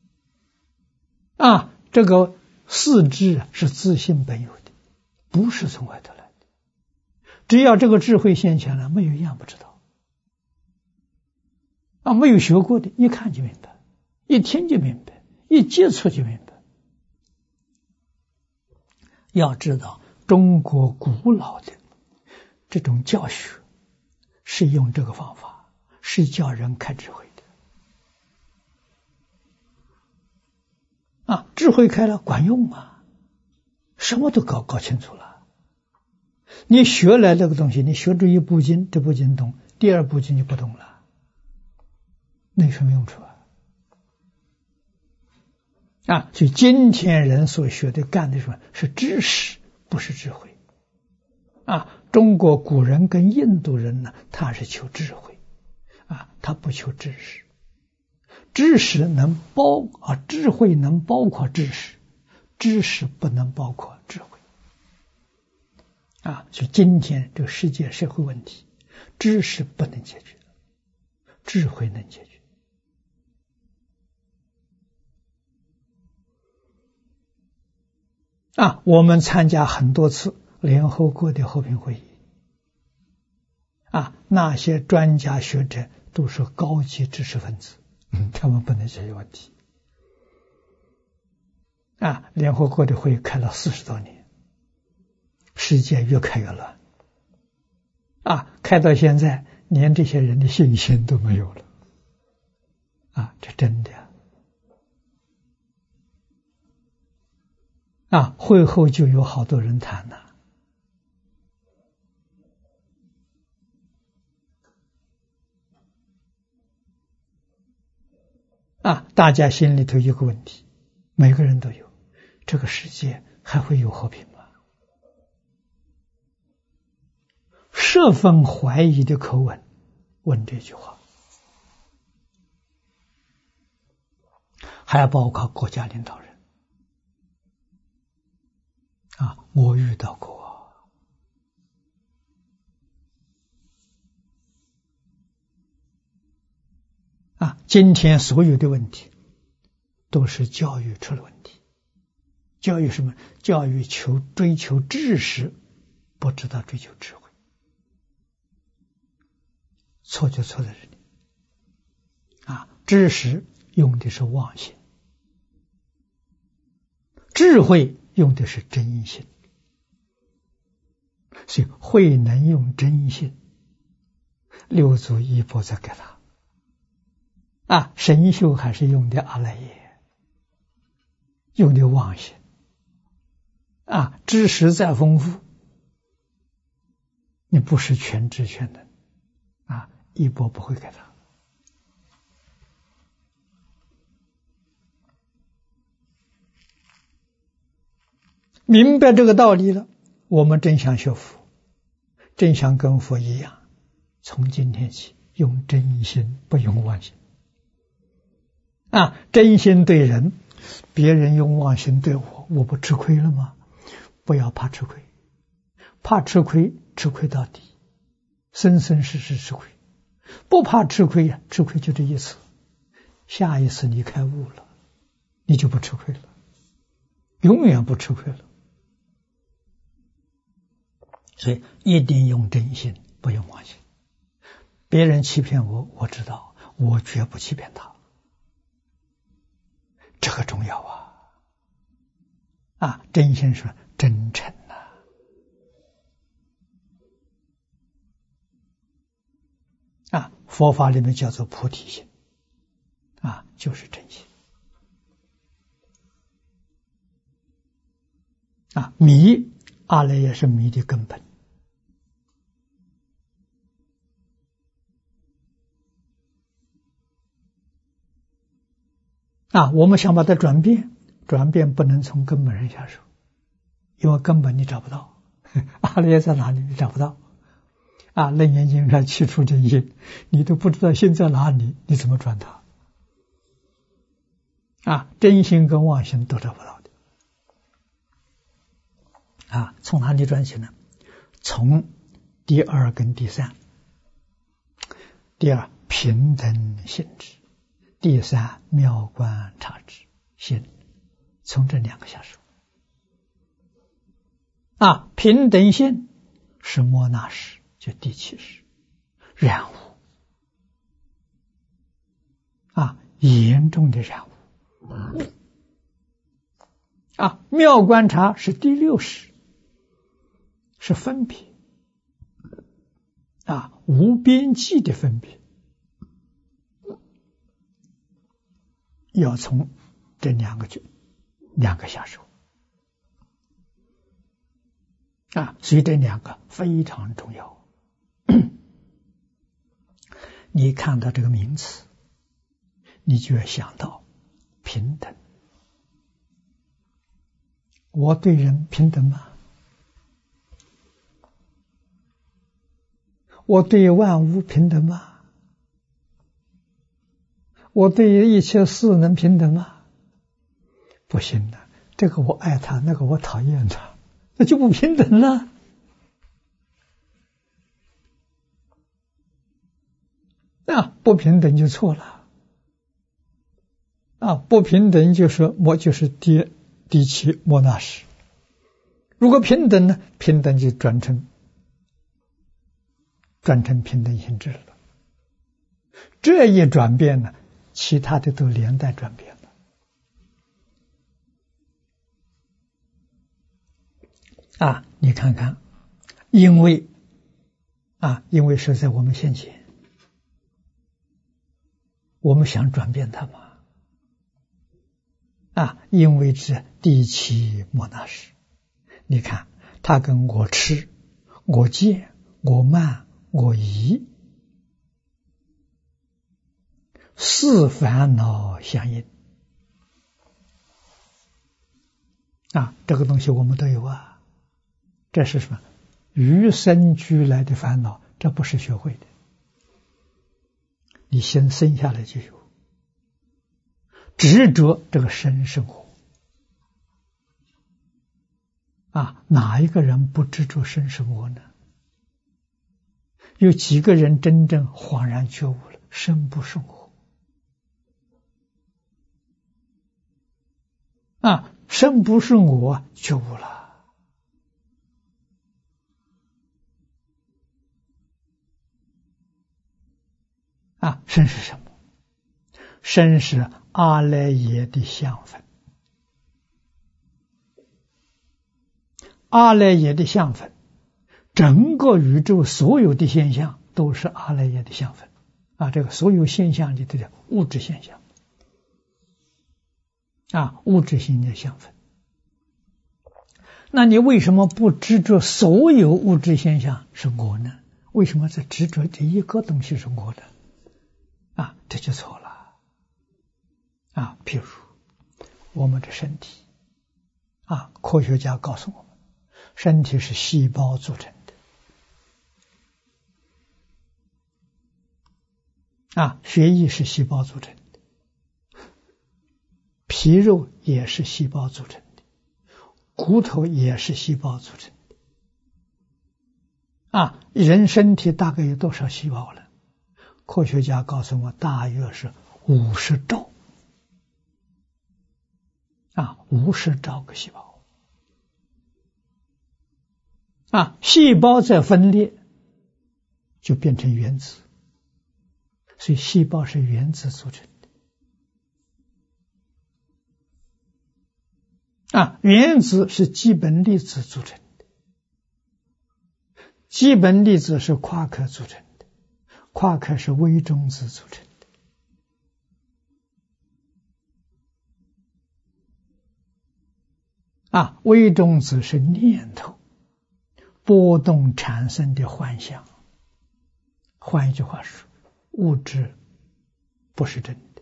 啊，这个四智是自信本有的，不是从外头来的。 只要这个智慧现前了，没有一样不知道。啊，没有学过的，一看就明白，一听就明白，一接触就明白。要知道，中国古老的这种教学是用这个方法，是叫人开智慧的。啊，智慧开了管用啊，什么都搞搞清楚了。你学来这个东西，你学这一部经，这部经懂，第二部经就不懂了，那有什么用处啊？啊，所以今天人所学的干的什么？是知识，不是智慧。啊，中国古人跟印度人呢，他是求智慧，啊，他不求知识。知识能包啊，智慧能包括知识，知识不能包括智慧。啊，所以今天这个世界社会问题，知识不能解决，智慧能解决。啊，我们参加很多次联合国的和平会议，啊，那些专家学者都是高级知识分子，嗯，他们不能解决问题。啊，联合国的会议开了四十多年，世界越开越乱，啊，开到现在连这些人的信心都没有了，啊，这真的。啊，会后就有好多人谈了，啊，大家心里头有个问题，每个人都有，这个世界还会有和平吗？十分怀疑的口吻问这句话，还包括国家领导人。啊，我遇到过啊，今天所有的问题都是教育出了问题。教育什么？教育求追求知识，不知道追求智慧。错就错在这里。啊，知识用的是妄心，智慧用的是真心，所以慧能用真心，六祖一钵再给他。啊，神秀还是用的阿赖耶，用的妄心。啊，知识再丰富，你不是全知全能，啊，一钵不会给他。明白这个道理了，我们真想学佛，真想跟佛一样，从今天起用真心，不用妄心。啊，真心对人，别人用妄心对我，我不吃亏了吗？不要怕吃亏，怕吃亏，吃亏到底，生生世世吃亏。不怕吃亏呀，吃亏就这一次，下一次你开悟了，你就不吃亏了，永远不吃亏了。所以一定用真心，不用妄心。别人欺骗我，我知道，我绝不欺骗他，这个重要啊！啊，真心说真诚呐、啊，啊，佛法里面叫做菩提心，啊，就是真心。啊，迷阿赖耶是迷的根本。啊，我们想把它转变，转变不能从根本上下手，因为根本你找不到，阿赖耶在哪里你找不到。啊，楞严经上七处真心，你都不知道心在哪里，你怎么转它？啊，真心跟妄心都找不到的。啊，从哪里转起呢？从第二跟第三。第二，平等性质。第三，妙观察知心，从这两个下手。啊，平等性是莫那识，就第七识，染污啊，严重的染污啊。妙观察是第六识，是分别啊，无边际的分别，要从这两个就两个下手啊，所以这两个非常重要。你看到这个名词，你就要想到平等。我对人平等吗？我对万物平等吗？我对一切事能平等吗？不行的，这个我爱他，那个我讨厌他，那就不平等了。啊，不平等就错了。啊，不平等就是我就是第第七莫那识。如果平等呢，平等就转成转成平等性质了。这一转变呢，其他的都连带转变了。啊，你看看，因为啊，因为是在我们先前，我们想转变它嘛。啊，因为是第七莫那识。你看，它跟我吃、我见、我慢、我疑四烦恼相应啊，这个东西我们都有啊。这是什么？与生俱来的烦恼，这不是学会的，你先生下来就有。执着这个生生活啊，哪一个人不执着生生活呢？有几个人真正恍然觉悟了，生不生活啊，生不生我觉悟了啊。生是什么？生是阿赖耶的相分，阿赖耶的相分，整个宇宙所有的现象都是阿赖耶的相分啊。这个所有现象里的物质现象啊，物质性的相分。那你为什么不执着所有物质现象是我呢？为什么在执着这一个东西是我的啊？这就错了啊。譬如我们的身体啊，科学家告诉我们，身体是细胞组成的啊，血液是细胞组成的，皮肉也是细胞组成的，骨头也是细胞组成的啊。人身体大概有多少细胞了？科学家告诉我，大约是五十兆啊，五十兆个细胞啊。细胞再分裂就变成原子，所以细胞是原子组成的啊。原子是基本粒子组成的，基本粒子是夸克组成的，夸克是微中子组成的啊。微中子是念头波动产生的幻象。换一句话说，物质不是真的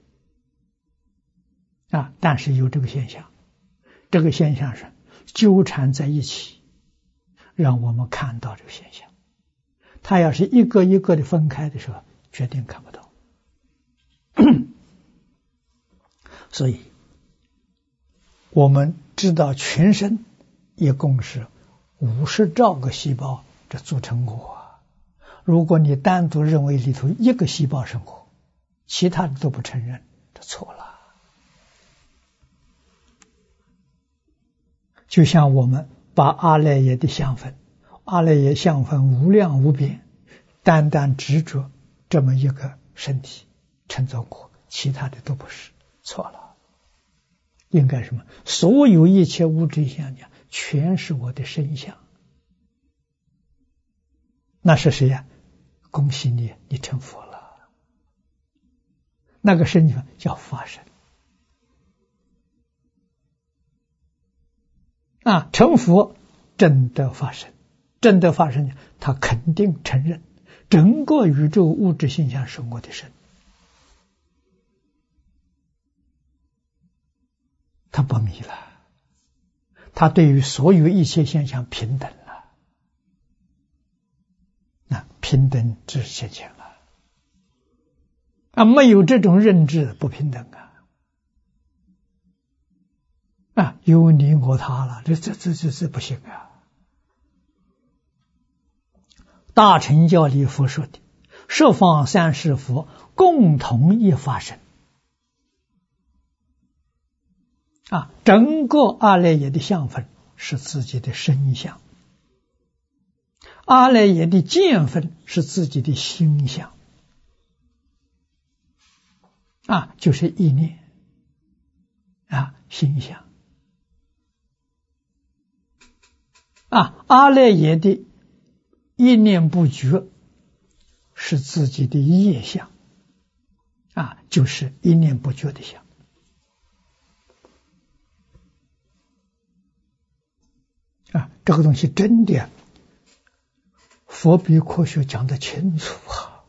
啊，但是有这个现象，这个现象是纠缠在一起，让我们看到这个现象。它要是一个一个的分开的时候，决定看不到。所以我们知道全身一共是五十兆个细胞这组成我。如果你单独认为里头一个细胞生活，其他的都不承认，这错了。就像我们把阿赖耶的相分阿赖耶相分无量无边，单单执着这么一个身体称作我，其他的都不是，错了。应该什么？所有一切物质现象全是我的身相。那是谁呀？恭喜你，你成佛了。那个身体叫法身啊，成佛真的法身，真的法身，他肯定承认整个宇宙物质现象是我的身，他不迷了，他对于所有一切现象平等了，那平等之现前了啊，没有这种认知不平等啊。啊，有你我他了，这这这这这不行啊！大乘教里佛说的，十方三世佛共同一法身啊，整个阿赖耶的相分是自己的身相，阿赖耶的见分是自己的心相啊，就是意念啊，心相。啊，阿赖耶的一念不觉是自己的业相啊，就是一念不觉的相啊，这个东西真的佛比科学讲得清楚啊。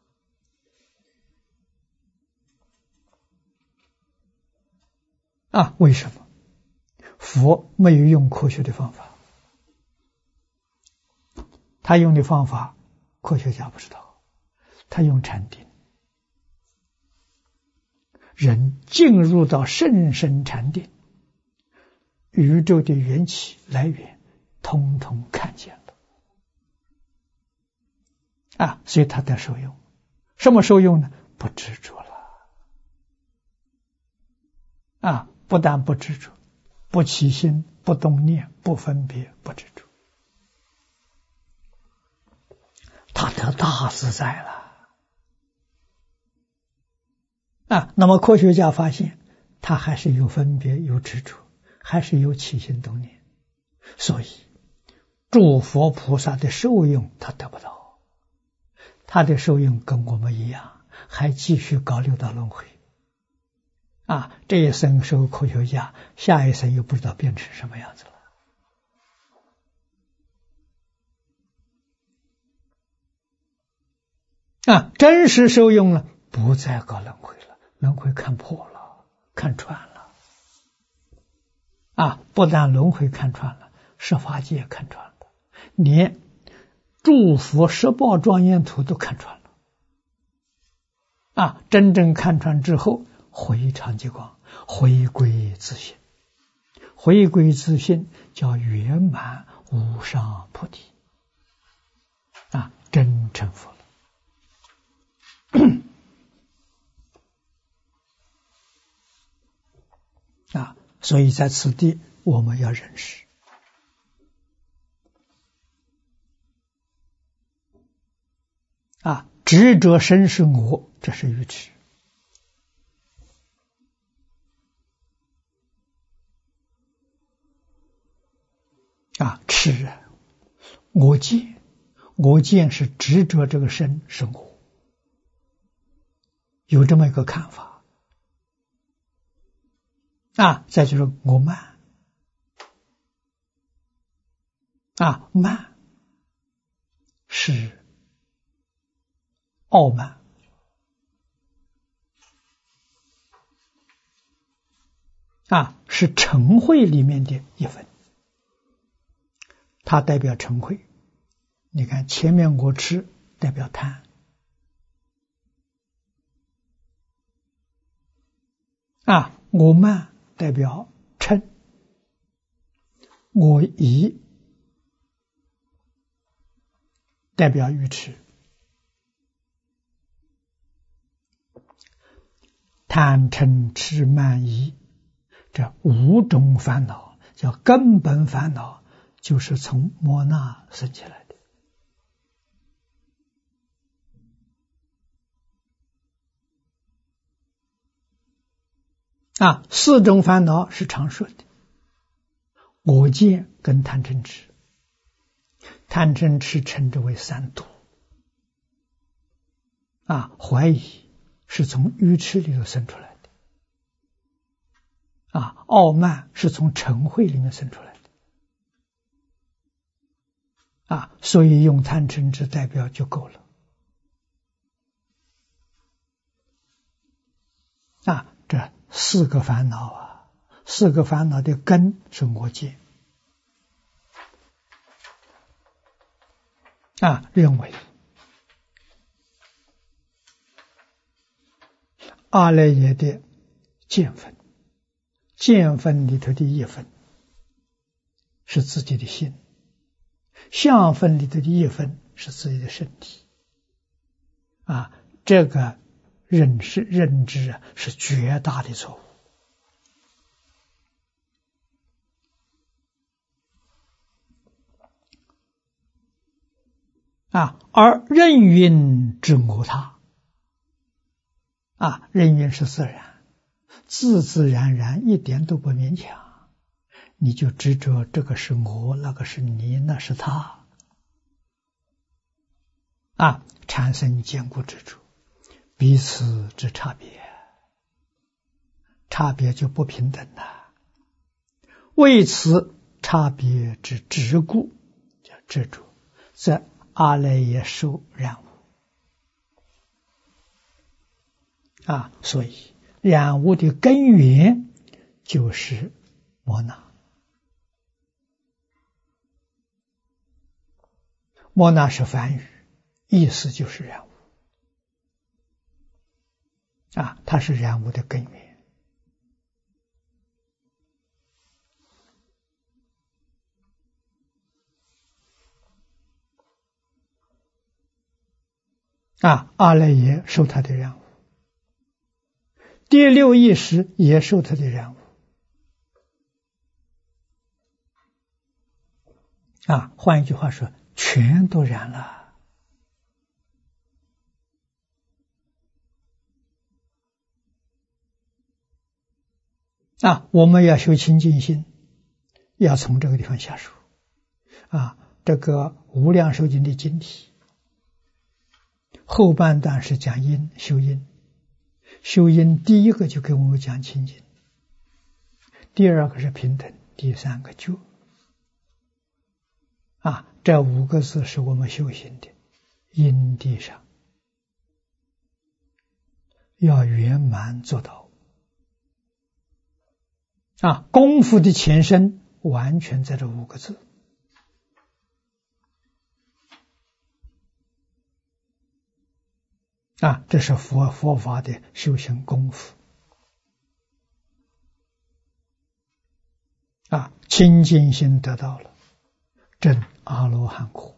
啊，为什么？佛没有用科学的方法，他用的方法科学家不知道，他用禅定，人进入到甚深禅定，宇宙的缘起来源通通看见了啊，所以他得受用。什么受用呢？不执着了啊，不但不执着，不起心，不动念，不分别，不执着，他得大自在了啊。那么科学家发现他还是有分别，有执着，还是有起心动念，所以诸佛菩萨的受用他得不到，他的受用跟我们一样，还继续搞六道轮回啊，这一生受科学家，下一生又不知道变成什么样子了啊！真实受用了，不再搞轮回了，轮回看破了，看穿了啊！不但轮回看穿了，十法界看穿了，连诸佛十报庄严图都看穿了啊！真正看穿之后，回常寂光，回归自性，回归自性叫圆满无上菩提啊，真成佛了。啊，所以在此地我们要认识啊，执着身是我，这是愚痴啊，痴啊，我见，我见是执着这个身是我，有这么一个看法啊。再就是我慢啊，慢是傲慢啊，是嗔恚里面的一分，它代表嗔恚。你看前面我吃代表贪啊，我慢代表嗔，我疑代表愚痴。贪嗔痴慢疑这五种烦恼叫根本烦恼， 就是从摩那生起来的。啊，四种烦恼是常说的，我见跟贪嗔痴，贪嗔痴称之为三毒。啊，怀疑是从愚痴里头生出来的，啊，傲慢是从嗔恚里面生出来的，啊，所以用贪嗔痴代表就够了。啊，这四个烦恼啊，四个烦恼的根是我见。啊，认为阿赖耶的见分，见分里头的一分是自己的心，相分里头的一分是自己的身体。啊，这个认识认知啊，是绝大的错误。啊，而任运之我他，啊，任运是自然，自自然然，一点都不勉强，你就执着这个是我，那个是你，那是他，啊，产生坚固之处，彼此之差别，差别就不平等了。为此差别之执故，叫执着，则阿赖耶受染污。啊，所以染污的根源就是摩那。摩那是梵语，意思就是染污。啊，它是染污的根源。啊，阿赖耶受他的染污，第六意识也受他的染污。啊，换一句话说，全都染了。啊，我们要修清净心，要从这个地方下手。啊，这个无量寿经的经题后半段是讲因，修因。修因第一个就给我们讲清净，第二个是平等，第三个觉。啊，这五个字是我们修行的因地上要圆满做到。啊，功夫的前身完全在这五个字。啊，这是佛佛法的修行功夫。啊，清净心得到了，证阿罗汉果；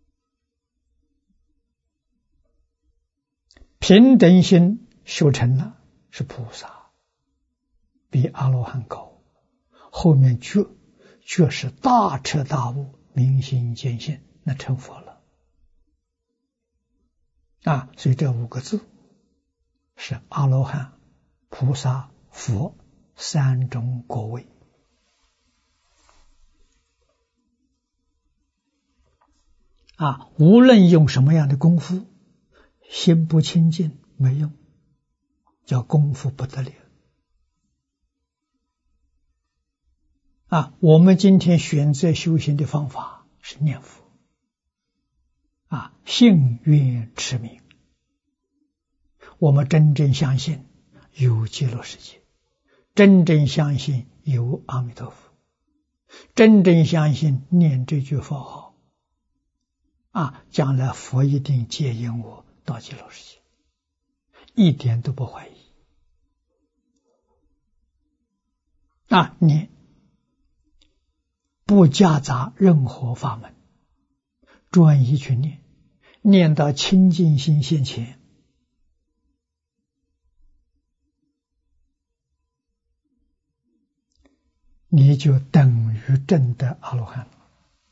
平等心修成了，是菩萨，比阿罗汉高。后面觉，觉是大彻大悟，明心见性，那成佛了。啊，所以这五个字是阿罗汉、菩萨、佛三种果位。啊，无论用什么样的功夫，心不清净没用，叫功夫不得了。啊，我们今天选择修行的方法是念佛。啊，信愿持名，我们真正相信有极乐世界，真正相信有阿弥陀佛，真正相信念这句佛号，啊，将来佛一定接引我到极乐世界，一点都不怀疑。啊，你不夹杂任何法门，专一去念，念到清净心现前，你就等于证得阿罗汉。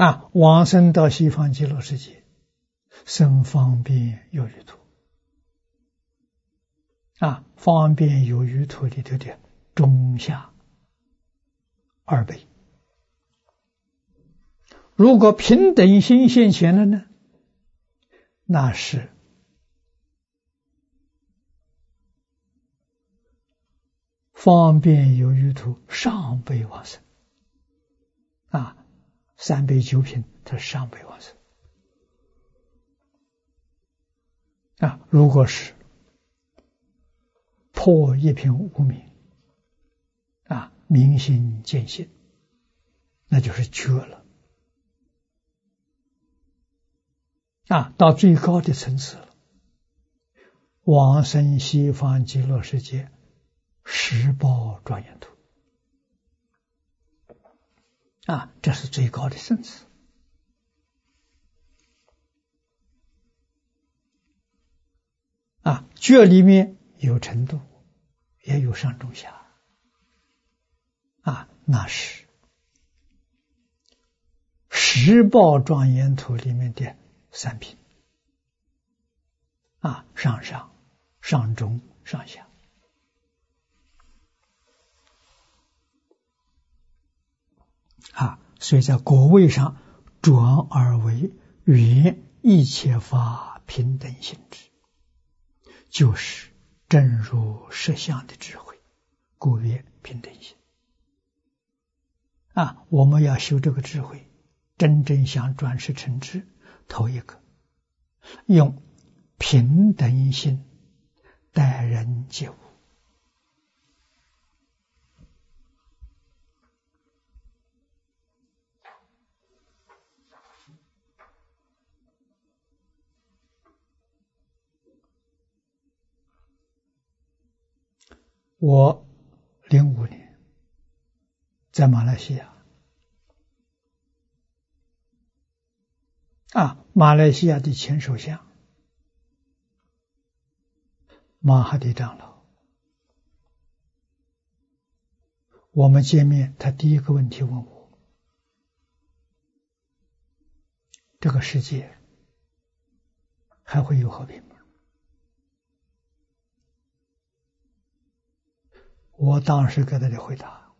啊，往生到西方极乐世界，生方便有余土。啊，方便有余土里头的中下二倍。如果平等心现前了呢，那是方便有余土上辈往生。啊，三倍九品，它是上辈往生。啊，如果是破一品无明，啊，明心见性，那就是觉了。啊，到最高的层次了，往生西方极乐世界十报庄严土。啊，这是最高的层次。啊，觉里面有程度，也有上中下。啊，那是十报庄严土里面的三品。啊，上上、上中、上下。啊，所以在果位上转而为圆一切法平等性质，就是真如实相的智慧，故曰平等性。啊，我们要修这个智慧，真正想转世成智，头一个用平等心待人接物。我零五年在马来西亚，啊，马来西亚的前首相马哈迪长老，我们见面，他第一个问题问我：这个世界还会有和平吗？我当时给他的回答，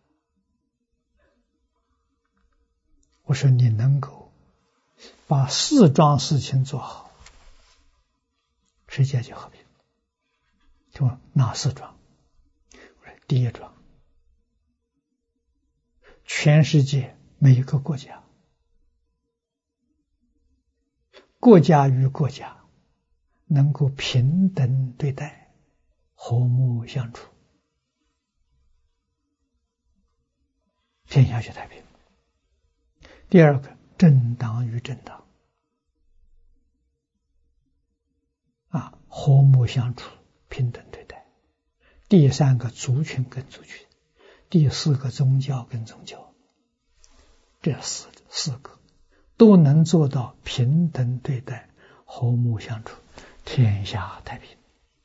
我说你能够把四桩事情做好，世界就和平。他说哪四桩？我说第一桩，全世界每一个国家，国家与国家能够平等对待，和睦相处，天下就太平。第二个，政党与政党啊，和睦相处，平等对待。第三个，族群跟族群。第四个，宗教跟宗教。这四四个都能做到平等对待，和睦相处，天下太平。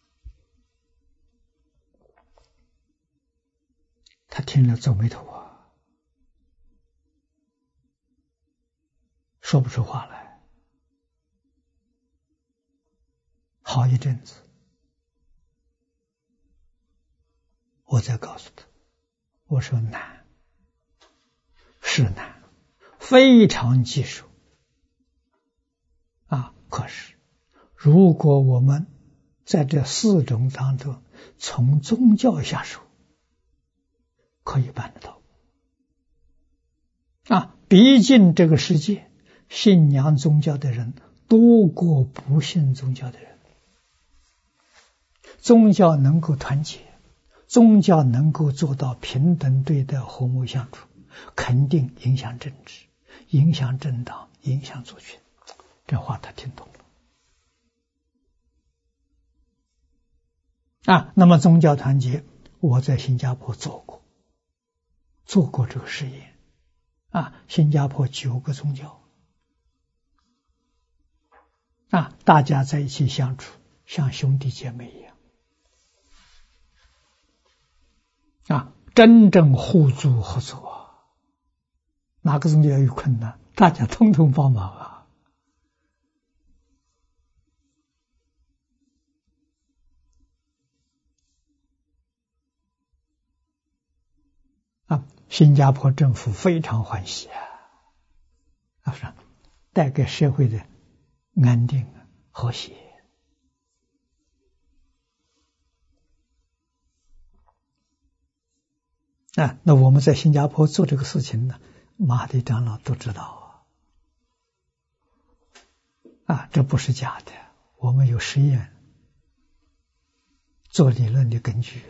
他听了皱眉头啊，说不出话来。好一阵子，我再告诉他，我说难，是难，非常棘手啊！可是如果我们在这四种当中从宗教下手，可以办得到啊！毕竟这个世界信仰宗教的人多过不信宗教的人，宗教能够团结，宗教能够做到平等对待，和睦相处，肯定影响政治，影响政党，影响族群。这话他听懂了啊。那么宗教团结，我在新加坡做过做过这个实验啊。新加坡九个宗教啊，大家在一起相处，像兄弟姐妹一样啊，真正互助合作啊。哪个宗教有困难， 大家通通帮忙啊！啊，新加坡政府非常欢喜啊，啊是带给社会的安定和谐啊。那我们在新加坡做这个事情呢，马哈迪长老都知道啊，啊，这不是假的，我们有实验做理论的根据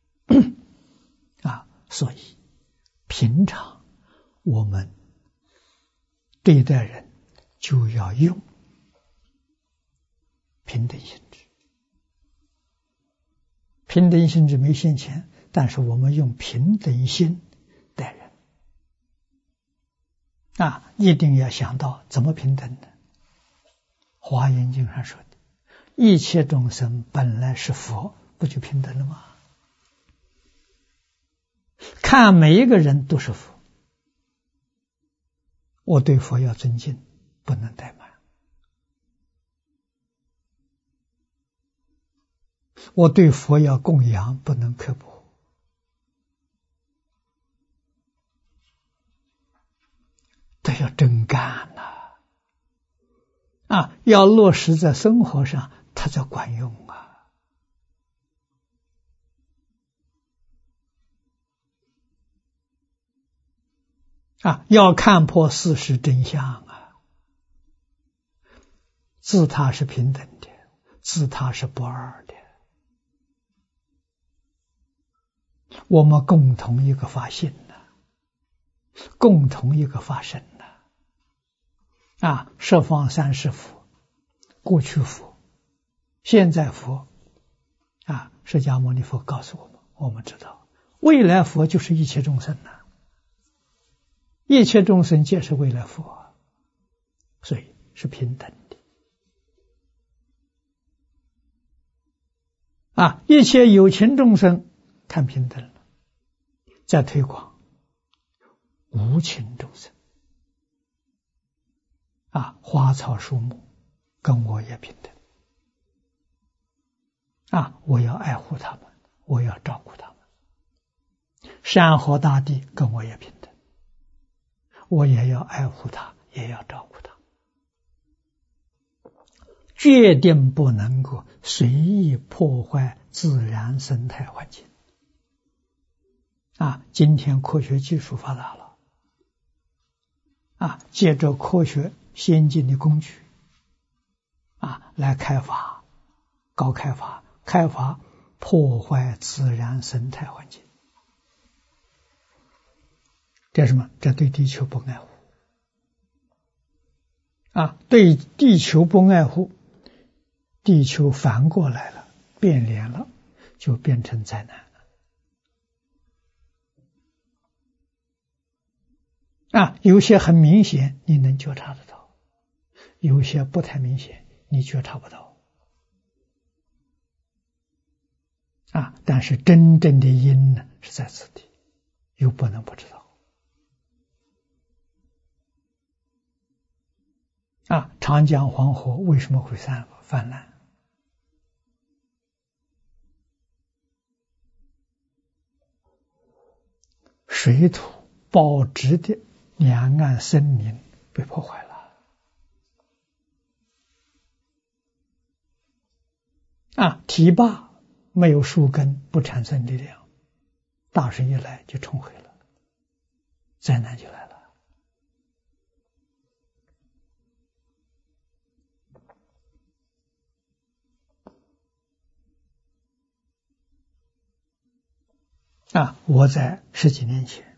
啊，所以平常我们对待人就要用平等心智，平等心智没现前，但是我们用平等心待人啊，一定要想到怎么平等呢？华严经上说的，一切众生本来是佛，不就平等了吗？看每一个人都是佛，我对佛要尊敬，不能怠慢。我对佛要供养，不能刻薄。这要真干呐！啊，要落实在生活上，它才管用啊！啊，要看破事实真相啊！自他是平等的，自他是不二的。我们共同一个发心呢，共同一个发身呢。啊，十方三世佛，过去佛，现在佛，啊，释迦牟尼佛告诉我们，我们知道，未来佛就是一切众生呐，一切众生皆是未来佛，所以是平等的。啊，一切有情众生看平等了，再推广无情众生。啊，花草树木跟我也平等啊！我要爱护他们，我要照顾他们。山河大地跟我也平等，我也要爱护他，也要照顾他，决定不能够随意破坏自然生态环境。啊，今天科学技术发达了，啊，借着科学先进的工具啊，来开发，搞开发，开发破坏自然生态环境，这是什么？这对地球不爱护啊！对地球不爱护，地球反过来了，变脸了，就变成灾难了啊！有些很明显，你能觉察得到。有些不太明显，你觉察不到啊！但是真正的因呢，是在此地，又不能不知道啊！长江黄河为什么会泛泛滥？水土保持的两岸森林被破坏了。啊，堤坝没有树根，不产生力量，大水一来就冲毁了，灾难就来了。啊，我在十几年前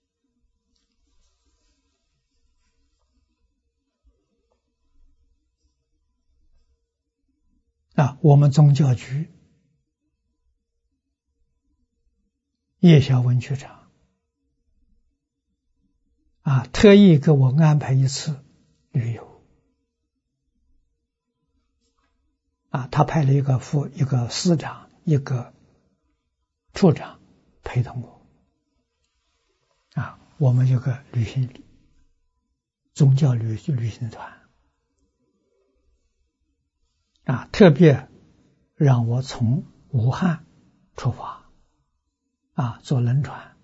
啊，我们宗教局叶小文局长啊，特意给我安排一次旅游啊，他派了一个副、一个司长、一个处长陪同我啊，我们有个旅行宗教旅旅行团啊，特别让我从武汉出发啊，坐轮船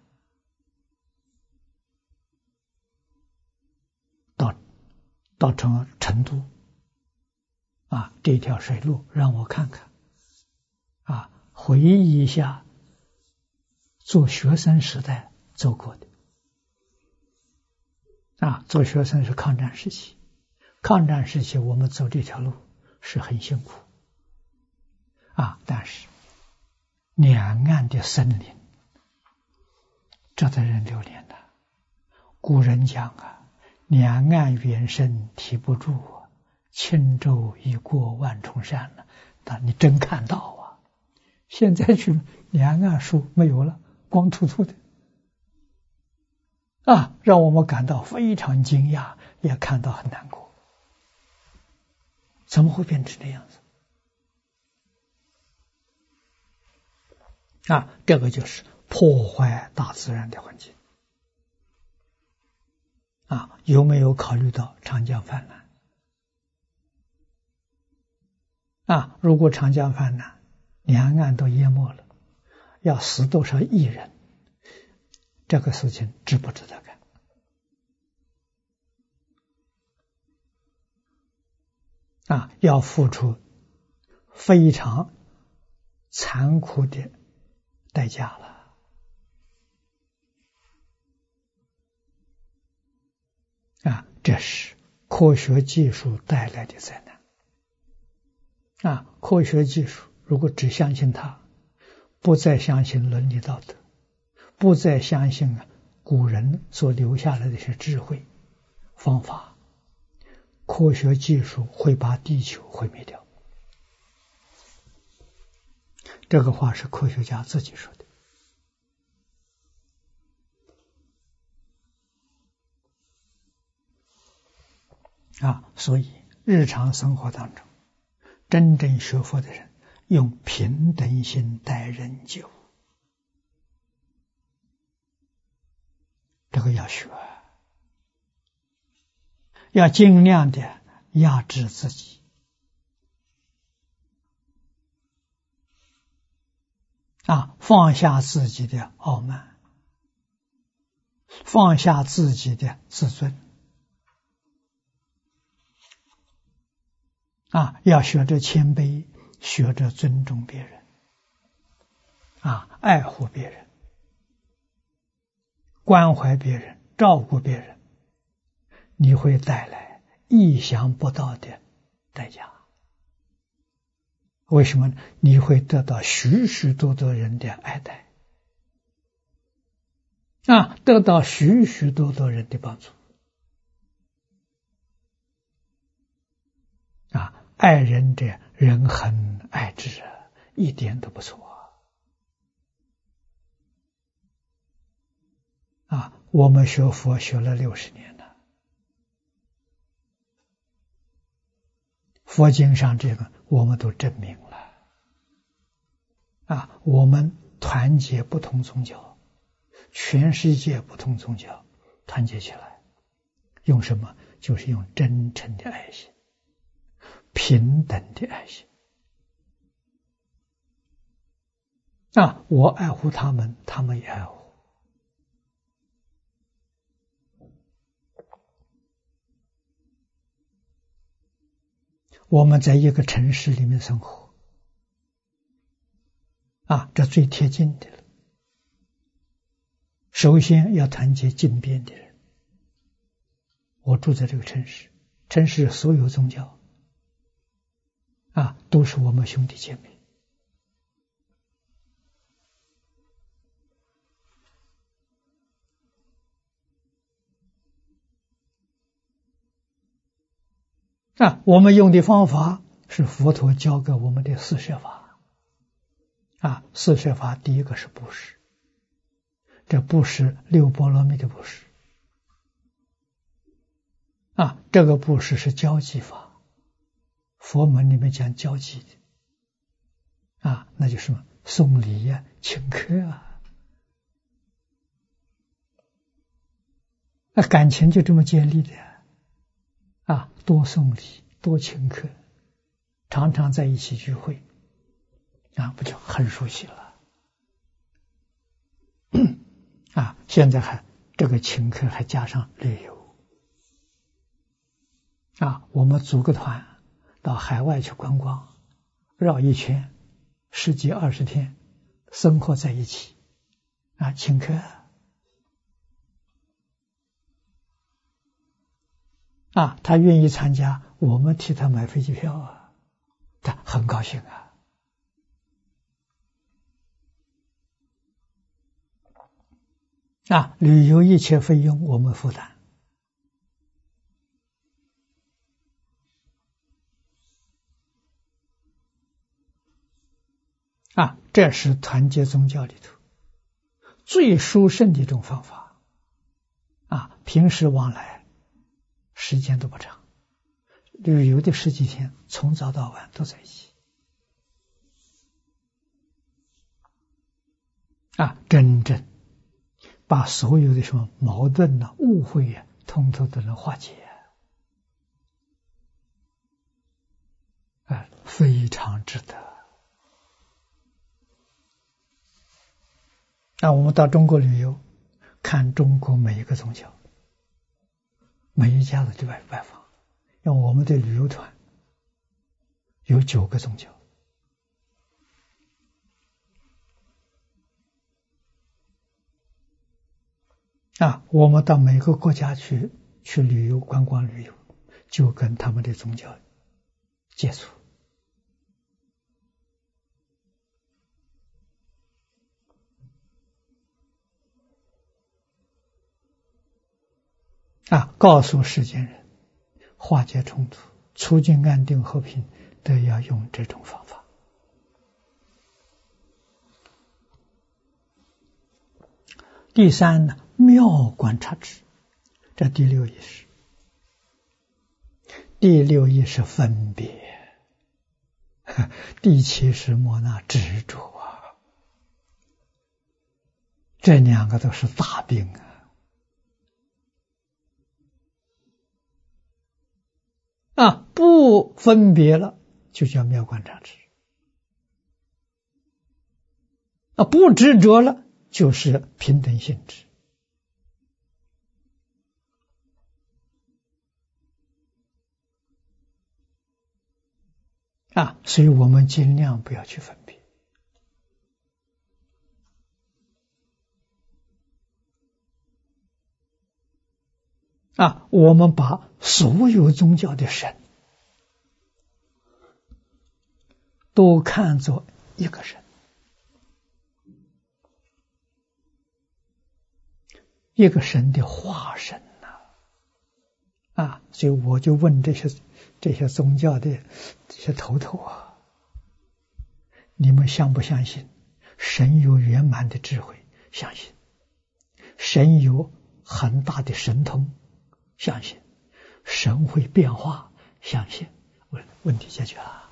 到到成成都啊，这条水路让我看看啊，回忆一下做学生时代走过的啊，做学生是抗战时期，抗战时期我们走这条路是很辛苦啊，但是两岸的森林值得人留恋的。古人讲啊，两岸猿声啼不住啊，轻舟已过万重山了。但你真看到啊，现在去两岸树没有了，光秃秃的啊，让我们感到非常惊讶，也看到很难过。怎么会变成这样子啊？这个就是破坏大自然的环境啊！有没有考虑到长江泛滥啊？如果长江泛滥，两岸都淹没了，要死多少亿人？这个事情值不值得干啊？要付出非常残酷的代价了啊！这是科学技术带来的灾难啊！科学技术如果只相信它，不再相信伦理道德，不再相信古人所留下来的一些智慧方法，科学技术会把地球毁灭掉。这个话是科学家自己说的啊，所以日常生活当中，真正学佛的人用平等心待人接物，这个要学，要尽量的压制自己啊，放下自己的傲慢，放下自己的自尊啊，要学着谦卑，学着尊重别人啊，爱护别人，关怀别人，照顾别人，你会带来意想不到的代价。为什么呢？你会得到许许多多人的爱戴啊，得到许许多多人的帮助啊，爱人者人恒爱之，一点都不错啊！我们学佛学了六十年了，佛经上这个我们都证明了啊！我们团结不同宗教，全世界不同宗教团结起来，用什么？就是用真诚的爱心，平等的爱心啊！我爱护他们，他们也爱护。我们在一个城市里面生活啊，这最贴近的了。首先要团结近边的人。我住在这个城市，城市所有宗教啊，都是我们兄弟姐妹。啊，我们用的方法是佛陀教给我们的四摄法啊，四摄法第一个是布施，这布施六波罗蜜的布施啊，这个布施是交际法，佛门里面讲交际的啊，那就是什么送礼呀、啊、请客啊，那感情就这么建立的呀啊，多送礼，多请客，常常在一起聚会，啊，不就很熟悉了？啊，现在还这个请客还加上旅游，啊，我们组个团到海外去观光，绕一圈，十几二十天，生活在一起，啊，请客。啊，他愿意参加，我们替他买飞机票啊，他很高兴啊。啊，旅游一切费用我们负担。啊，这是团结宗教里头最殊胜的一种方法。啊，平时往来时间都不长，旅游的十几天，从早到晚都在一起。啊，真正把所有的什么矛盾呐、误会呀、啊，通通都能化解。啊，非常值得。那我们到中国旅游，看中国每一个宗教，每一家的去拜拜访，因为我们的旅游团有九个宗教。啊，我们到每个国家去去旅游观光旅游，就跟他们的宗教接触。啊，告诉世间人，化解冲突、促进安定和平，都要用这种方法。第三呢，妙观察智，这第六意识。第六意识分别，第七是莫那执着啊，这两个都是大病啊。啊，不分别了，就叫妙观察智；啊，不执着了，就是平等性质。啊，所以我们尽量不要去分别。啊，我们把所有宗教的神都看作一个神，一个神的化身呐！啊，所以我就问这些这些宗教的这些头头啊，你们相不相信神有圆满的智慧？相信。神有很大的神通？相信。神会变化？相信。问问题解决了。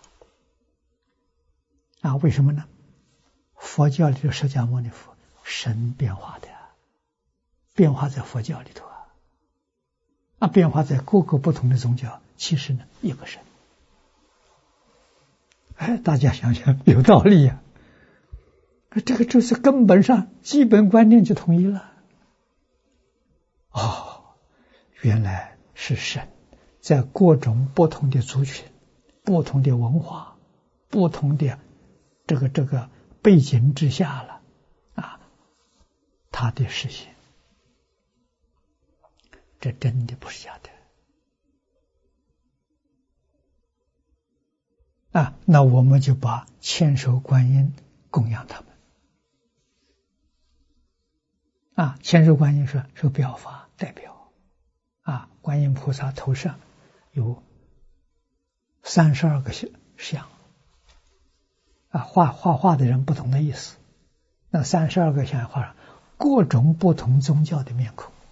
啊，为什么呢？佛教里的释迦牟尼佛神变化的，变化在佛教里头啊，啊，变化在各个不同的宗教，其实呢一个神。哎，大家想想有道理呀、啊，这个就是根本上基本观念就统一了。哦，原来是神在各种不同的族群、不同的文化、不同的这个这个背景之下了啊，他的实现，这真的不是假的啊。那我们就把千手观音供养他们啊，千手观音是是表法代表啊，观音菩萨头上有三十二个像啊，画画画的人不同的意思。那三十二个像画上各种不同宗教的面孔，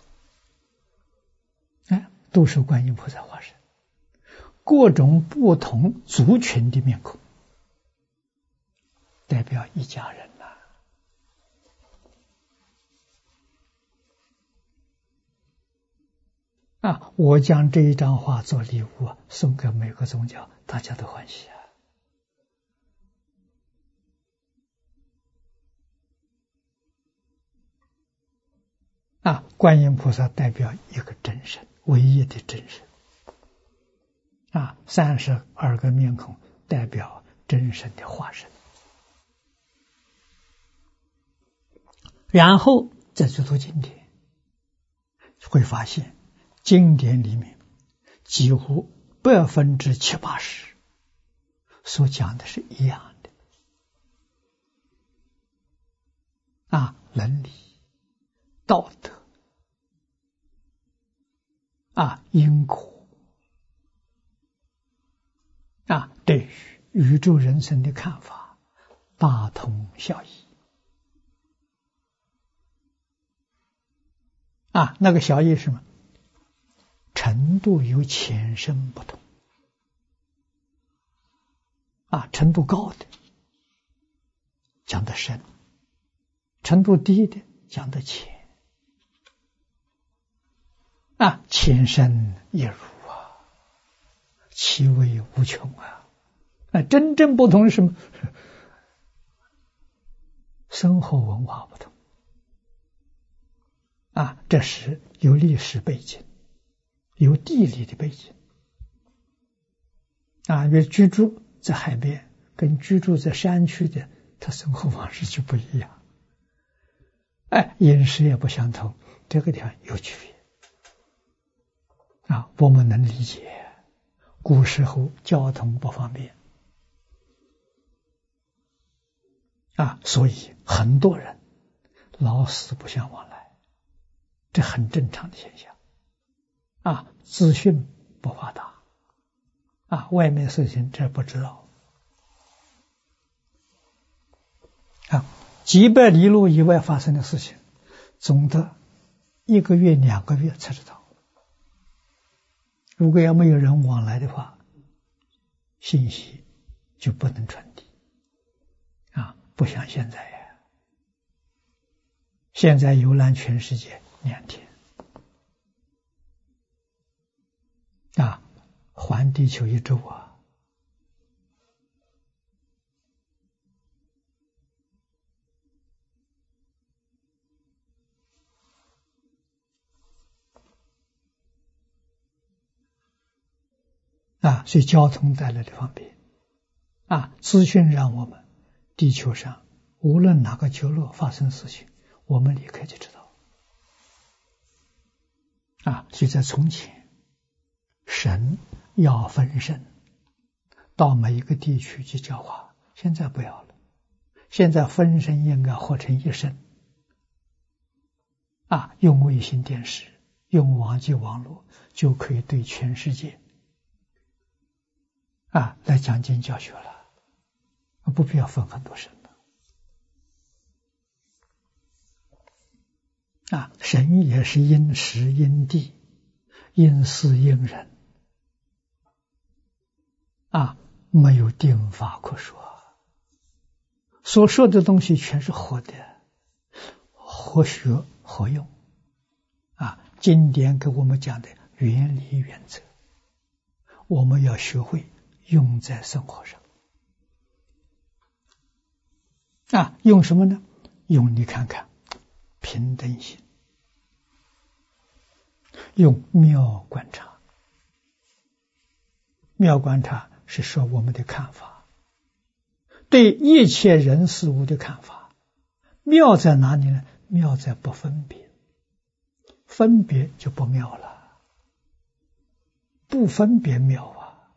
哎，都是观音菩萨化身。各种不同族群的面孔，代表一家人呐、 啊，我将这一张画做礼物啊，送给每个宗教，大家都欢喜啊。啊，观音菩萨代表一个真神，唯一的真神。啊，三十二个面孔代表真神的化身。然后再去读经典，会发现经典里面几乎百分之七八十所讲的是一样的。啊，伦理、道德，啊，因果，啊，对于宇宙人生的看法大同小异。啊，那个小异是什么？程度有浅深不同。啊，程度高的讲得深，程度低的讲得浅。啊，浅深一如啊，其味无穷啊！啊，真正不同是什么？生活文化不同。啊，这是有历史背景，有地理的背景。啊，比如居住在海边，跟居住在山区的，他生活方式就不一样。哎，饮食也不相同，这个地方有区别。啊，我们能理解，古时候交通不方便。啊，所以很多人老死不相往来。这很正常的现象。啊，资讯不发达，啊，外面事情这不知道。啊，几百里路以外发生的事情，总的一个月、两个月才知道。如果要没有人往来的话，信息就不能传递。啊，不像现在呀，现在游览全世界两天，啊，环地球一周啊，啊，所以交通带来的方便，啊，资讯让我们地球上无论哪个角落发生事情，我们立刻就知道。啊，所以在从前，神要分身到每一个地区去教化，现在不要了。现在分身应该合成一身。啊，用卫星电视，用网际网络，就可以对全世界啊来讲经教学了，不必要分很多身了。啊，神也是因时因地因事因人，啊，没有定法可说，所说的东西全是活的，活学活用。啊，经典给我们讲的原理原则，我们要学会用在生活上。啊，用什么呢？用你看看平等心，用妙观察。妙观察是说我们的看法，对一切人事物的看法。妙在哪里呢？妙在不分别，分别就不妙了，不分别妙啊！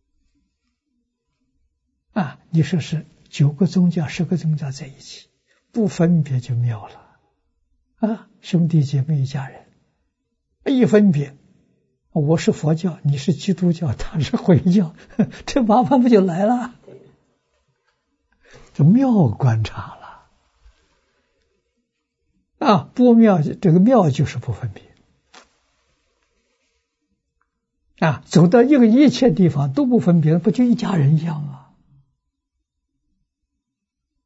啊，你说是九个宗教、十个宗教在一起，不分别就妙了啊！兄弟姐妹一家人，一分别，我是佛教，你是基督教，他是回教，这麻烦不就来了？这妙观察了啊！不妙，这个妙就是不分别啊！走到一个一切地方都不分别，不就一家人一样吗？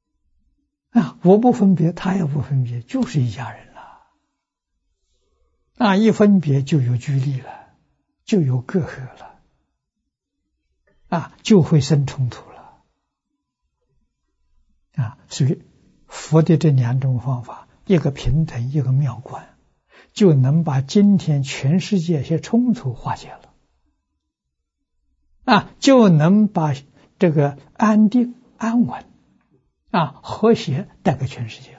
啊，我不分别，他也不分别，就是一家人了。 啊，一分别就有距离了，就有隔阂了，啊，就会生冲突了，啊，所以佛的这两种方法，一个平等，一个妙观，就能把今天全世界一些冲突化解了，啊，就能把这个安定、安稳、啊和谐带给全世界了。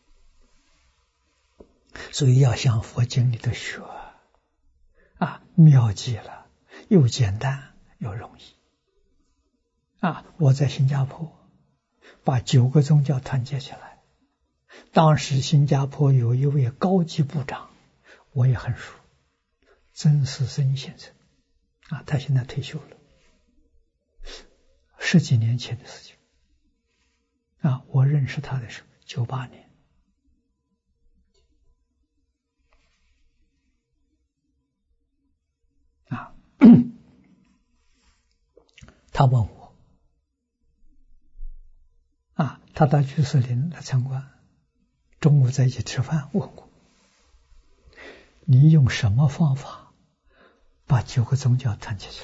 所以要向佛经里头学，啊，妙极了，又简单又容易。啊，我在新加坡把九个宗教团结起来，当时新加坡有一位高级部长，我也很熟，曾士森先生，啊，他现在退休了，十几年前的事情。啊，我认识他的时候，九八年。啊，他问我，啊，他到居士林来参观，中午在一起吃饭，问我，你用什么方法把九个宗教团结起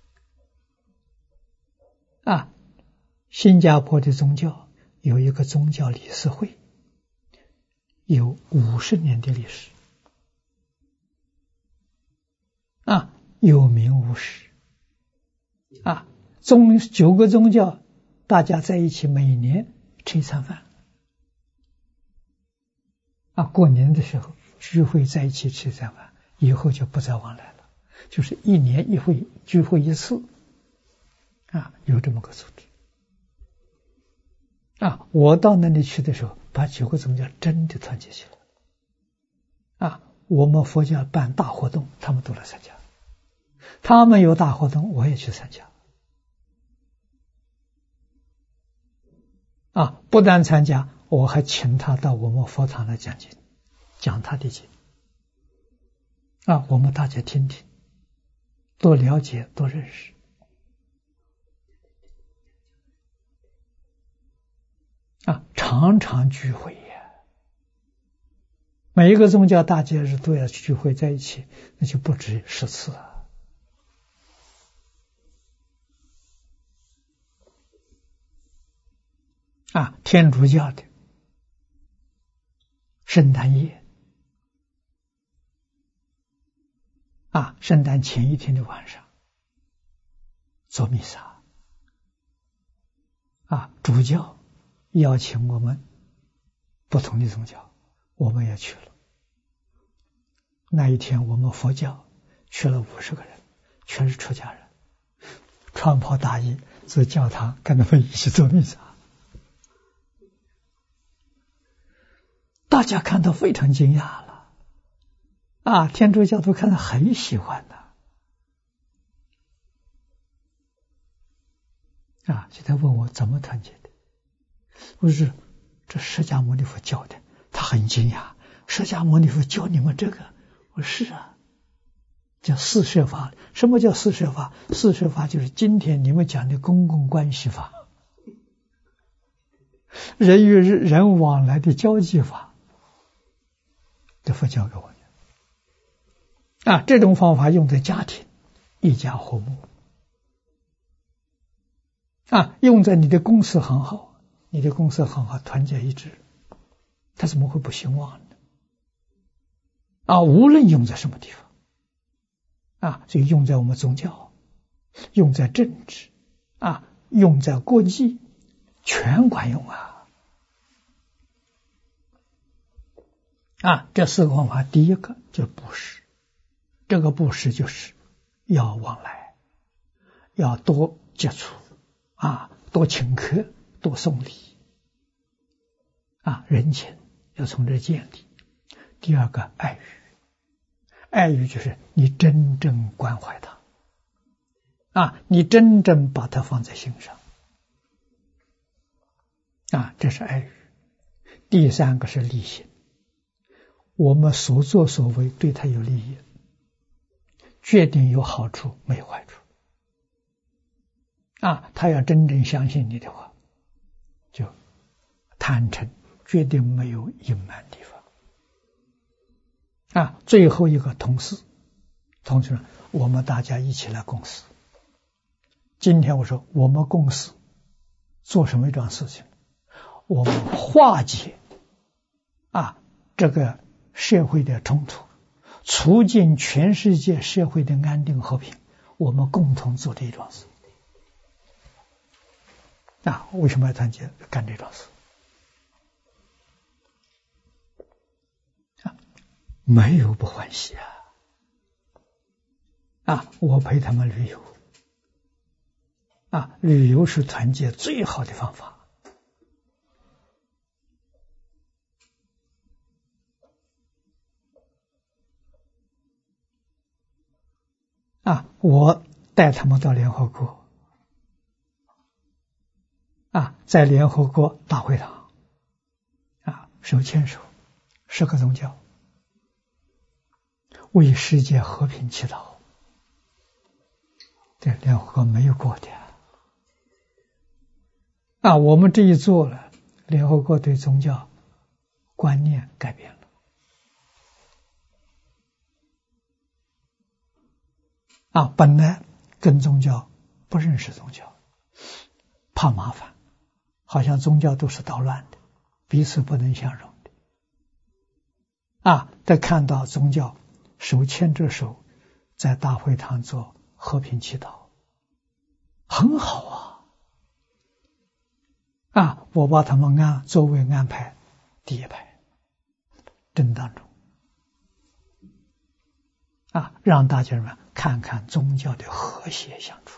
来？啊，新加坡的宗教有一个宗教理事会，有五十年的历史，啊，有名无实，啊，宗九个宗教大家在一起每年吃一餐饭，啊，过年的时候聚会在一起吃一餐饭，以后就不再往来了，就是一年一会聚会一次，啊，有这么个组织。啊，我到那里去的时候，把九个宗教真的团结起来。啊，我们佛教办大活动，他们都来参加；他们有大活动，我也去参加。啊，不但参加，我还请他到我们佛堂来讲经，讲他的经。啊，我们大家听听，多了解，多认识。啊，常常聚会呀，每一个宗教大节日都要聚会在一起，那就不止十次啊。啊，天主教的圣诞夜，啊，圣诞前一天的晚上做弥撒，啊，主教邀请我们不同的宗教，我们也去了。那一天我们佛教去了五十个人，全是出家人，穿袍大衣，在教堂跟他们一起做弥撒。大家看到非常惊讶了，啊，天主教徒看到很喜欢的，啊，就在问我怎么团结的。我说这释迦牟尼佛教的，他很惊讶，释迦牟尼佛教你们这个？我说是啊，叫四摄法。什么叫四摄法？四摄法就是今天你们讲的公共关系法，人与人往来的交际法，这佛教给我的。啊，这种方法用在家庭，一家和睦。啊，用在你的公司很好，你的公司很好，团结一致，他怎么会不兴旺呢？啊，无论用在什么地方，啊，所以用在我们宗教，用在政治，啊，用在国际，全管用啊！啊，这四个方法，第一个就是布施，这个布施就是要往来，要多接触，啊，多请客，多送礼，啊，人情要从这建立。第二个爱语，爱语就是你真正关怀他，啊，你真正把他放在心上，啊，这是爱语。第三个是利心，我们所作所为对他有利益，决定有好处没有坏处，啊，他要真正相信你的话，就坦诚，决定没有隐瞒地方。 啊，最后一个同事，同学们，我们大家一起来共事。今天我说我们共事做什么一桩事情？我们化解啊这个社会的冲突，促进全世界社会的安定和平，我们共同做这一桩事。啊，为什么要团结干这桩事？啊，没有不欢喜啊！啊，我陪他们旅游，啊，旅游是团结最好的方法。啊，我带他们到联合国，啊，在联合国大会堂，啊，手牵手，十个宗教，为世界和平祈祷。这联合国没有过的啊，我们这一做了，联合国对宗教观念改变了。啊，本来跟宗教不认识宗教，怕麻烦，好像宗教都是捣乱的，彼此不能相容的。啊，再看到宗教手牵着手在大会堂做和平祈祷，很好啊！啊，我把他们安座位安排第一排正当中，啊，让大家们看看宗教的和谐相处。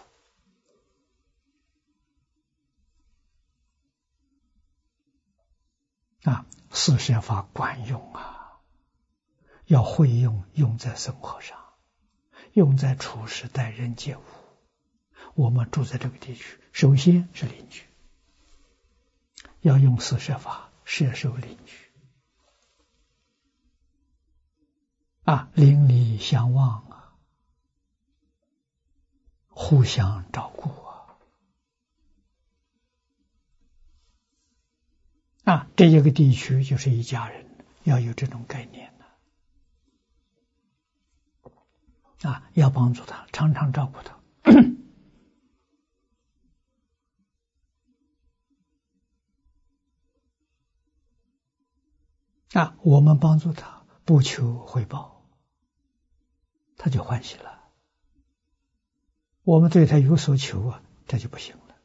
啊，四摄法管用啊，要会用，用在生活上，用在处事待人接物。我们住在这个地区，首先是邻居，要用四摄法摄受邻居。啊，邻里相望啊，互相照顾啊，啊，这一个地区就是一家人，要有这种概念的啊，要帮助他，常常照顾他。啊，我们帮助他，不求回报，他就欢喜了。我们对他有所求啊，这就不行了。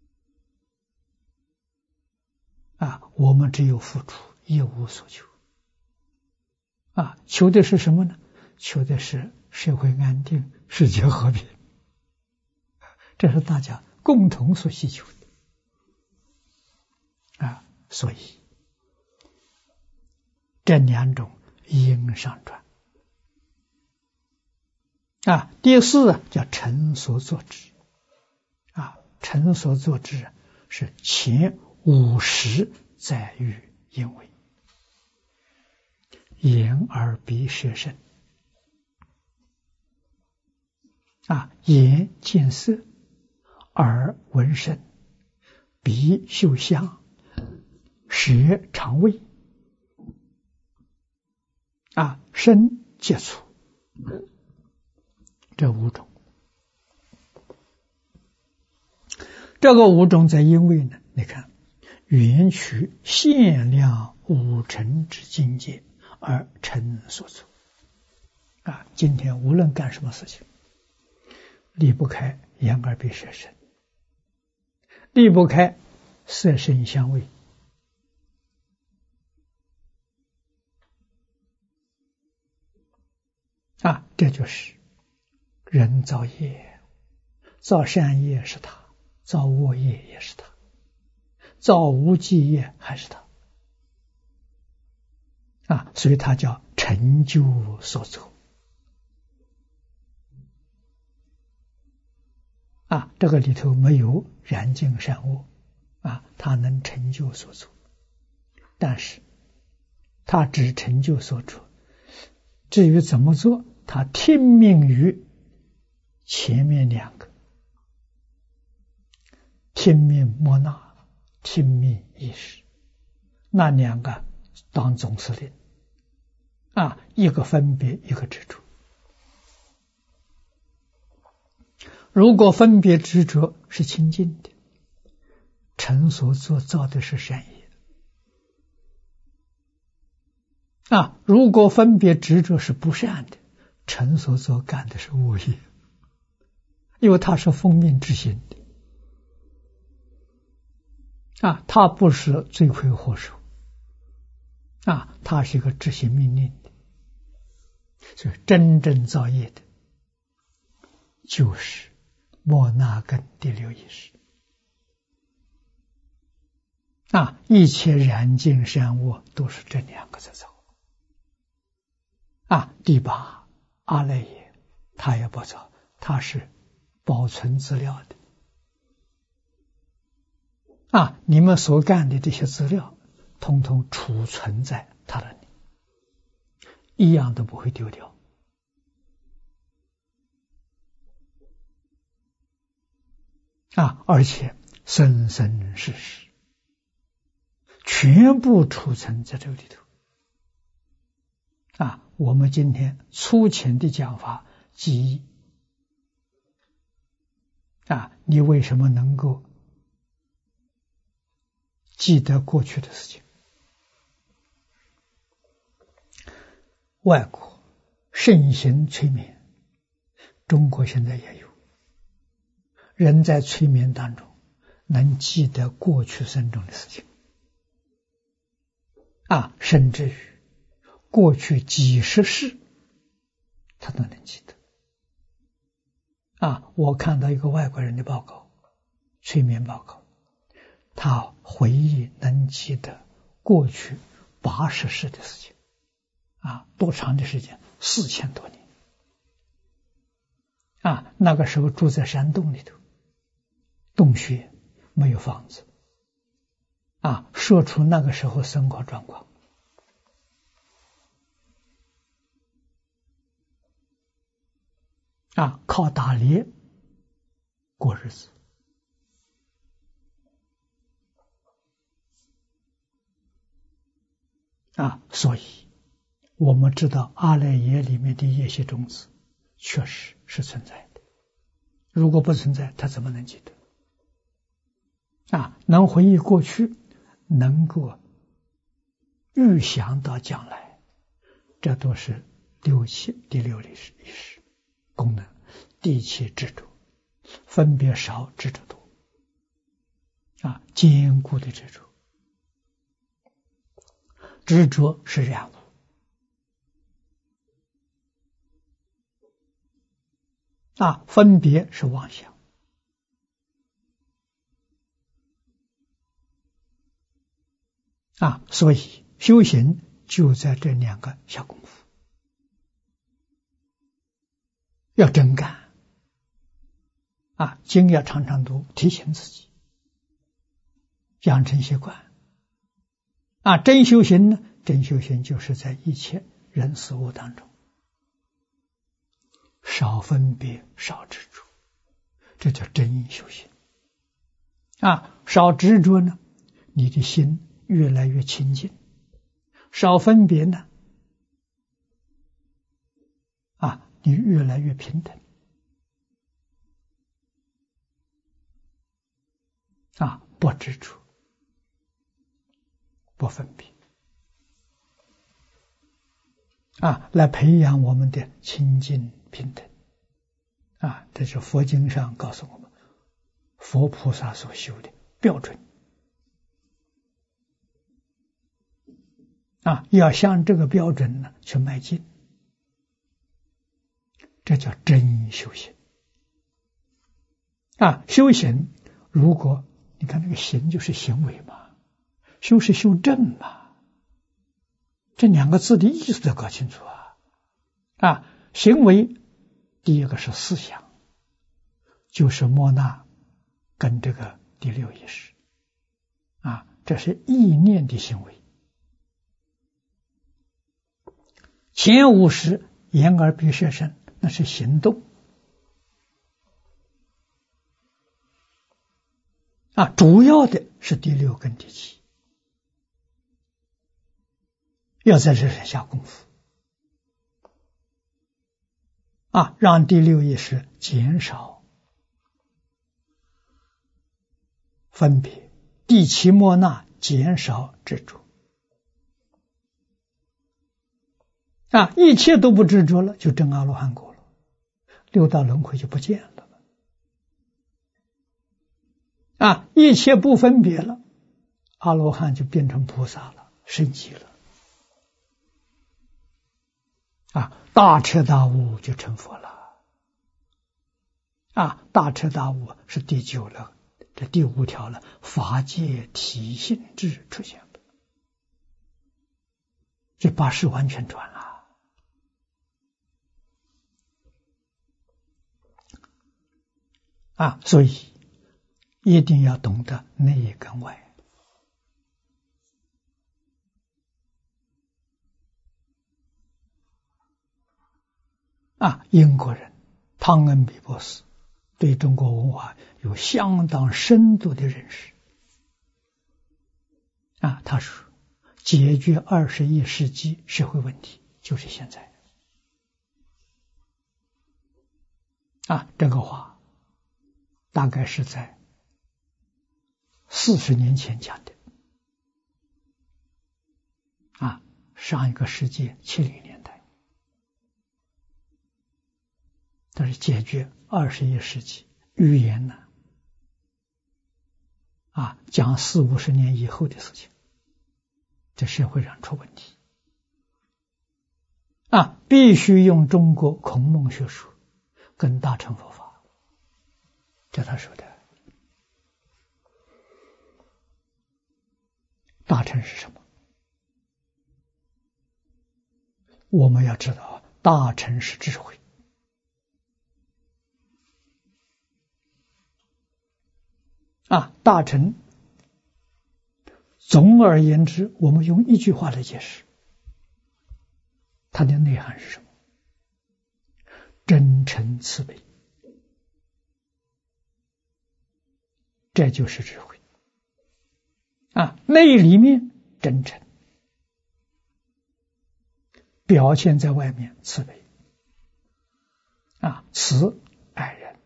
啊，我们只有付出，一无所求。啊，求的是什么呢？求的是社会安定，世界和平，这是大家共同所需求的。啊，所以这两种因上转。啊，第四叫成所作之。啊，成所作之是前五十在于因为眼耳鼻舌身。啊，眼见色，耳闻声，鼻嗅香，舌尝味，啊，身接触，这五种。这个五种在因为呢，你看缘取限量五尘之境界而成所作。啊，今天无论干什么事情，离不开眼耳鼻舌身，离不开色声香味。啊，这就是人造业，造善业是他，造恶业也是他，造无记业还是他。啊，所以他叫成就所作。啊，这个里头没有染净善恶，啊，他能成就所作，但是他只成就所作，至于怎么做，他听命于前面两个，听命莫那，听命意识，那两个当总司令。 啊，一个分别，一个执着。如果分别执着是清净的，尘所作造的是善业啊；如果分别执着是不善的，尘所作干的是恶业，因为它是奉命执行的啊，它不是罪魁祸首啊，它是一个执行命令的。所以真正造业的就是莫那根第六意识啊，一切染净善恶都是这两个在造啊。第八阿赖耶他也不造，他是保存资料的啊，你们所干的这些资料统统储存在他那里，一样都不会丢掉啊，而且生生世世全部储存在这个里头啊。我们今天粗浅的讲法，记忆啊，你为什么能够记得过去的事情？外国盛行催眠，中国现在也有，人在催眠当中能记得过去生中的事情啊，甚至于过去几十世他都能记得啊。我看到一个外国人的报告，催眠报告，他回忆能记得过去八十世的事情啊，多长的时间？四千多年啊！那个时候住在山洞里头，洞穴没有房子啊，说出那个时候生活状况啊，靠打猎过日子啊，所以我们知道阿赖耶里面的业习种子确实是存在的，如果不存在，他怎么能记得啊？能回忆过去，能够预想到将来，这都是六七第六意识意识功能。第七执着，分别少，执着多啊，坚固的执着，执着是染污啊，分别是妄想啊，所以修行就在这两个下功夫，要真干啊，经要常常读，提醒自己，养成习惯啊。真修行呢，真修行就是在一切人事物当中少分别，少执着，这叫真修行啊。少执着呢，你的心越来越清净；少分别呢，啊，你越来越平等啊，不执着，不分别啊，来培养我们的清净平等啊，这是佛经上告诉我们佛菩萨所修的标准啊，要向这个标准呢去迈进，这叫真修行啊。修行如果你看那个行就是行为嘛，修是修正嘛，这两个字的意思都搞清楚啊啊！行为第一个是思想，就是莫那跟这个第六意识啊，这是意念的行为。前五识眼耳鼻舌身，那是行动啊，主要的是第六跟第七，要在这上下功夫啊，让第六意识减少分别，第七莫那减少执着。啊，一切都不执着了，就证阿罗汉果了，六道轮回就不见了。啊，一切不分别了，阿罗汉就变成菩萨了，升级了。啊，大彻大悟就成佛了。啊，大彻大悟是第九了，这第五条了，法界体性智出现了，这八识完全转了。啊，所以一定要懂得内跟外。啊，英国人汤恩比博士对中国文化有相当深度的认识。啊，他说，解决二十一世纪社会问题就是现在。啊，这个话大概是在四十年前讲的。啊，上一个世纪七零年代。但是解决二十一世纪预言呢？啊，讲四五十年以后的事情，这社会上出问题。啊，必须用中国孔孟学术跟大乘佛法。这他说的。大乘是什么？我们要知道，大乘是智慧。啊，大乘总而言之，我们用一句话来解释，它的内涵是什么？真诚慈悲，这就是智慧。啊，内里面真诚，表现在外面慈悲。啊，慈爱人，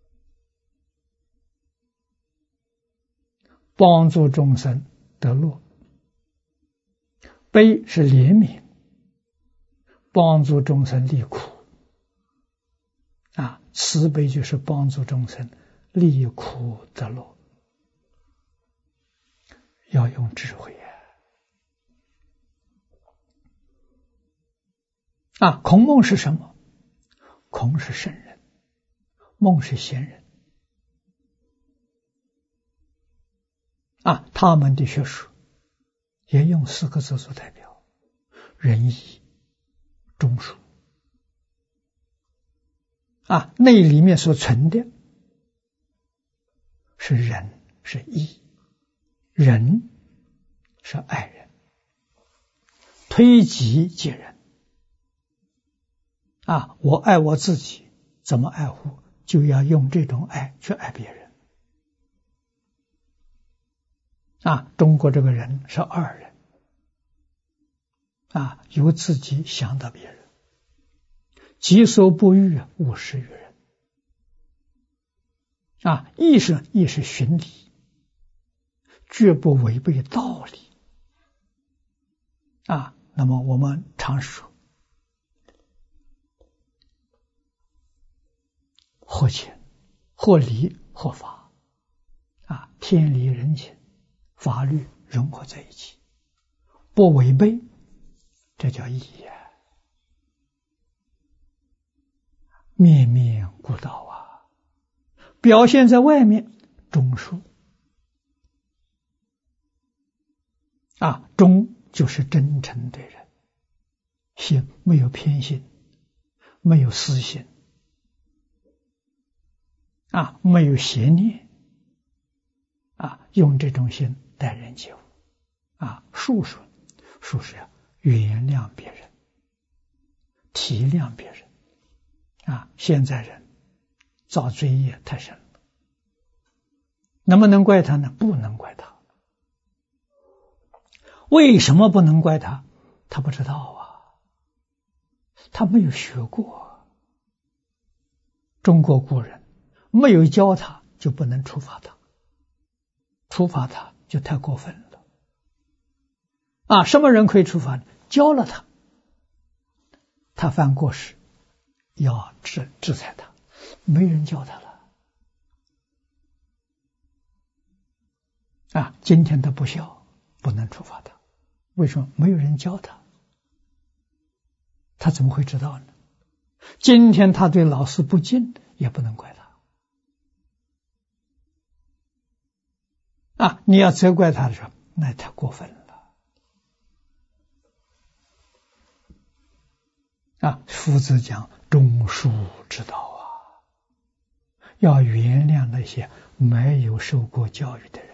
帮助众生得乐；悲是怜悯，帮助众生离苦。啊，慈悲就是帮助众生离苦得乐。要用智慧呀！啊，孔孟是什么？孔是圣人，孟是贤人。啊，他们的学术也用四个字做代表：仁义忠恕。啊，内里面所存的是仁，是义。仁是爱人，推己及人。啊，我爱我自己，怎么爱护？就要用这种爱去爱别人。啊，中国这个人是二人。啊，由自己想到别人，己所不欲，勿施于人。啊，义是义是循理，绝不违背道理。啊，那么我们常说，或情或理或法。啊，天理人情法律融合在一起，不违背，这叫义呀。面面顾道啊，表现在外面忠恕。啊，忠就是真诚对人，心没有偏心，没有私心，啊，没有邪念，啊，用这种心待人接物。啊，恕恕恕是要原谅别人，体谅别人。啊，现在人造罪业太深了，能不能怪他呢？不能怪他。为什么不能怪他？他不知道啊，他没有学过。 中国古人没有教他，就不能处罚他，处罚他就太过分了。啊，什么人可以处罚呢？教了他，他犯过失，要制制裁他，没人教他了。啊，今天他不孝，不能处罚他，为什么？没有人教他，他怎么会知道呢？今天他对老师不敬，也不能怪他。啊，你要责怪他的时候，那太过分了。啊，夫子讲忠恕之道啊，要原谅那些没有受过教育的人。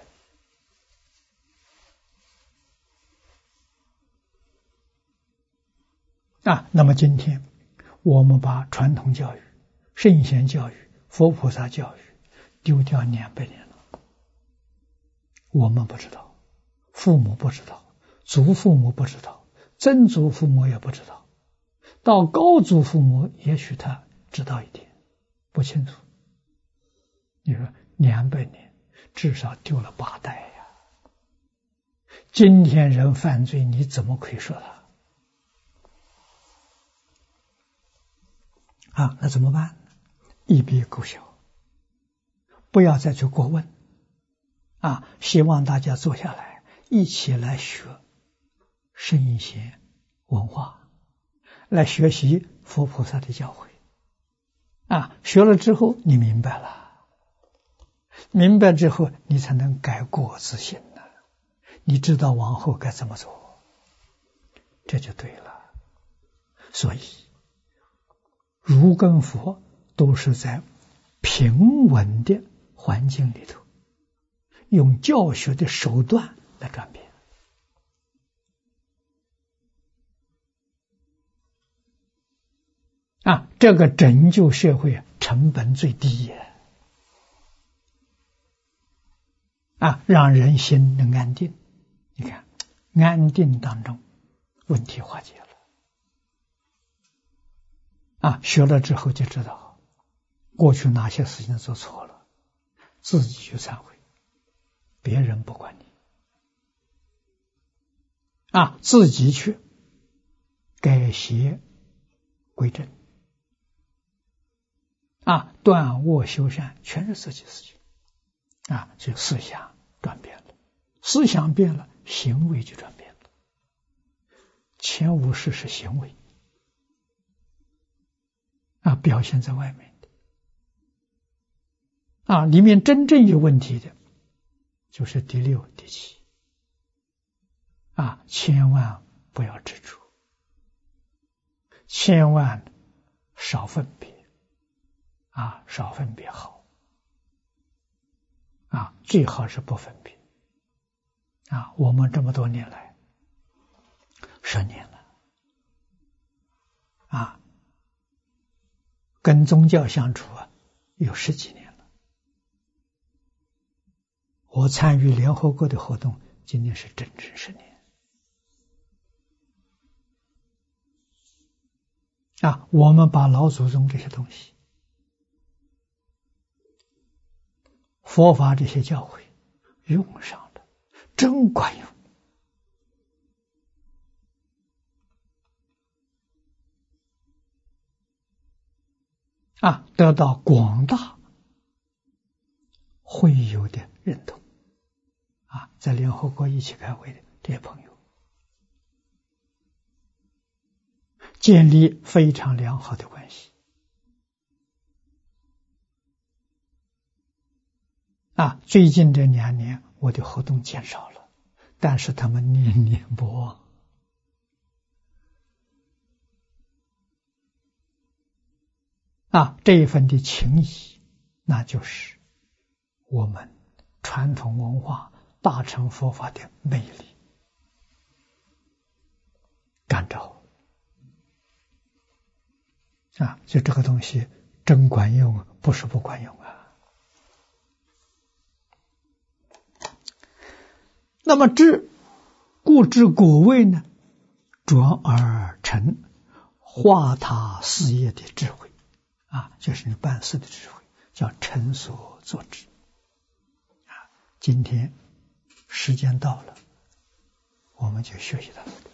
啊，那么今天我们把传统教育、圣贤教育、佛菩萨教育丢掉两百年了，我们不知道，父母不知道，祖父母不知道，曾祖父母也不知道，到高祖父母也许他知道一点，不清楚。你说两百年至少丢了八代呀！今天人犯罪，你怎么可以说他？啊，那怎么办？一笔勾销，不要再去过问。啊，希望大家坐下来，一起来学圣贤文化，来学习佛菩萨的教诲。啊，学了之后你明白了，明白之后你才能改过自新了，你知道往后该怎么做，这就对了。所以儒跟佛都是在平稳的环境里头，用教学的手段来转变。啊，这个拯救社会成本最低也。啊，让人心能安定。你看，安定当中，问题化解了。啊，学了之后就知道，过去哪些事情做错了，自己去忏悔，别人不管你。啊，自己去改邪归正。啊，断恶修善，全是自己的事情。啊，就思想转变了，思想变了，行为就转变了。前五事是行为，啊，表现在外面的。啊，里面真正有问题的，就是第六、第七。啊，千万不要执着，千万少分别，啊，少分别好。啊，最好是不分别。啊，我们这么多年来，十年了，啊，跟宗教相处啊，有十几年了。我参与联合国的活动，今年是整整十年。啊，我们把老祖宗这些东西，佛法这些教诲用上了，真管用。啊，得到广大会友的认同。啊，在联合国一起开会的这些朋友，建立非常良好的关系。啊，最近这两年我的活动减少了，但是他们念念不忘。啊，这一份的情谊，那就是我们传统文化大乘佛法的魅力感召。啊，就这个东西真管用，不是不管用啊。那么知故知果位呢，转而成化他事业的智慧。 啊，就是你办事的智慧，叫成所作之。啊，今天时间到了，我们就学习到这里。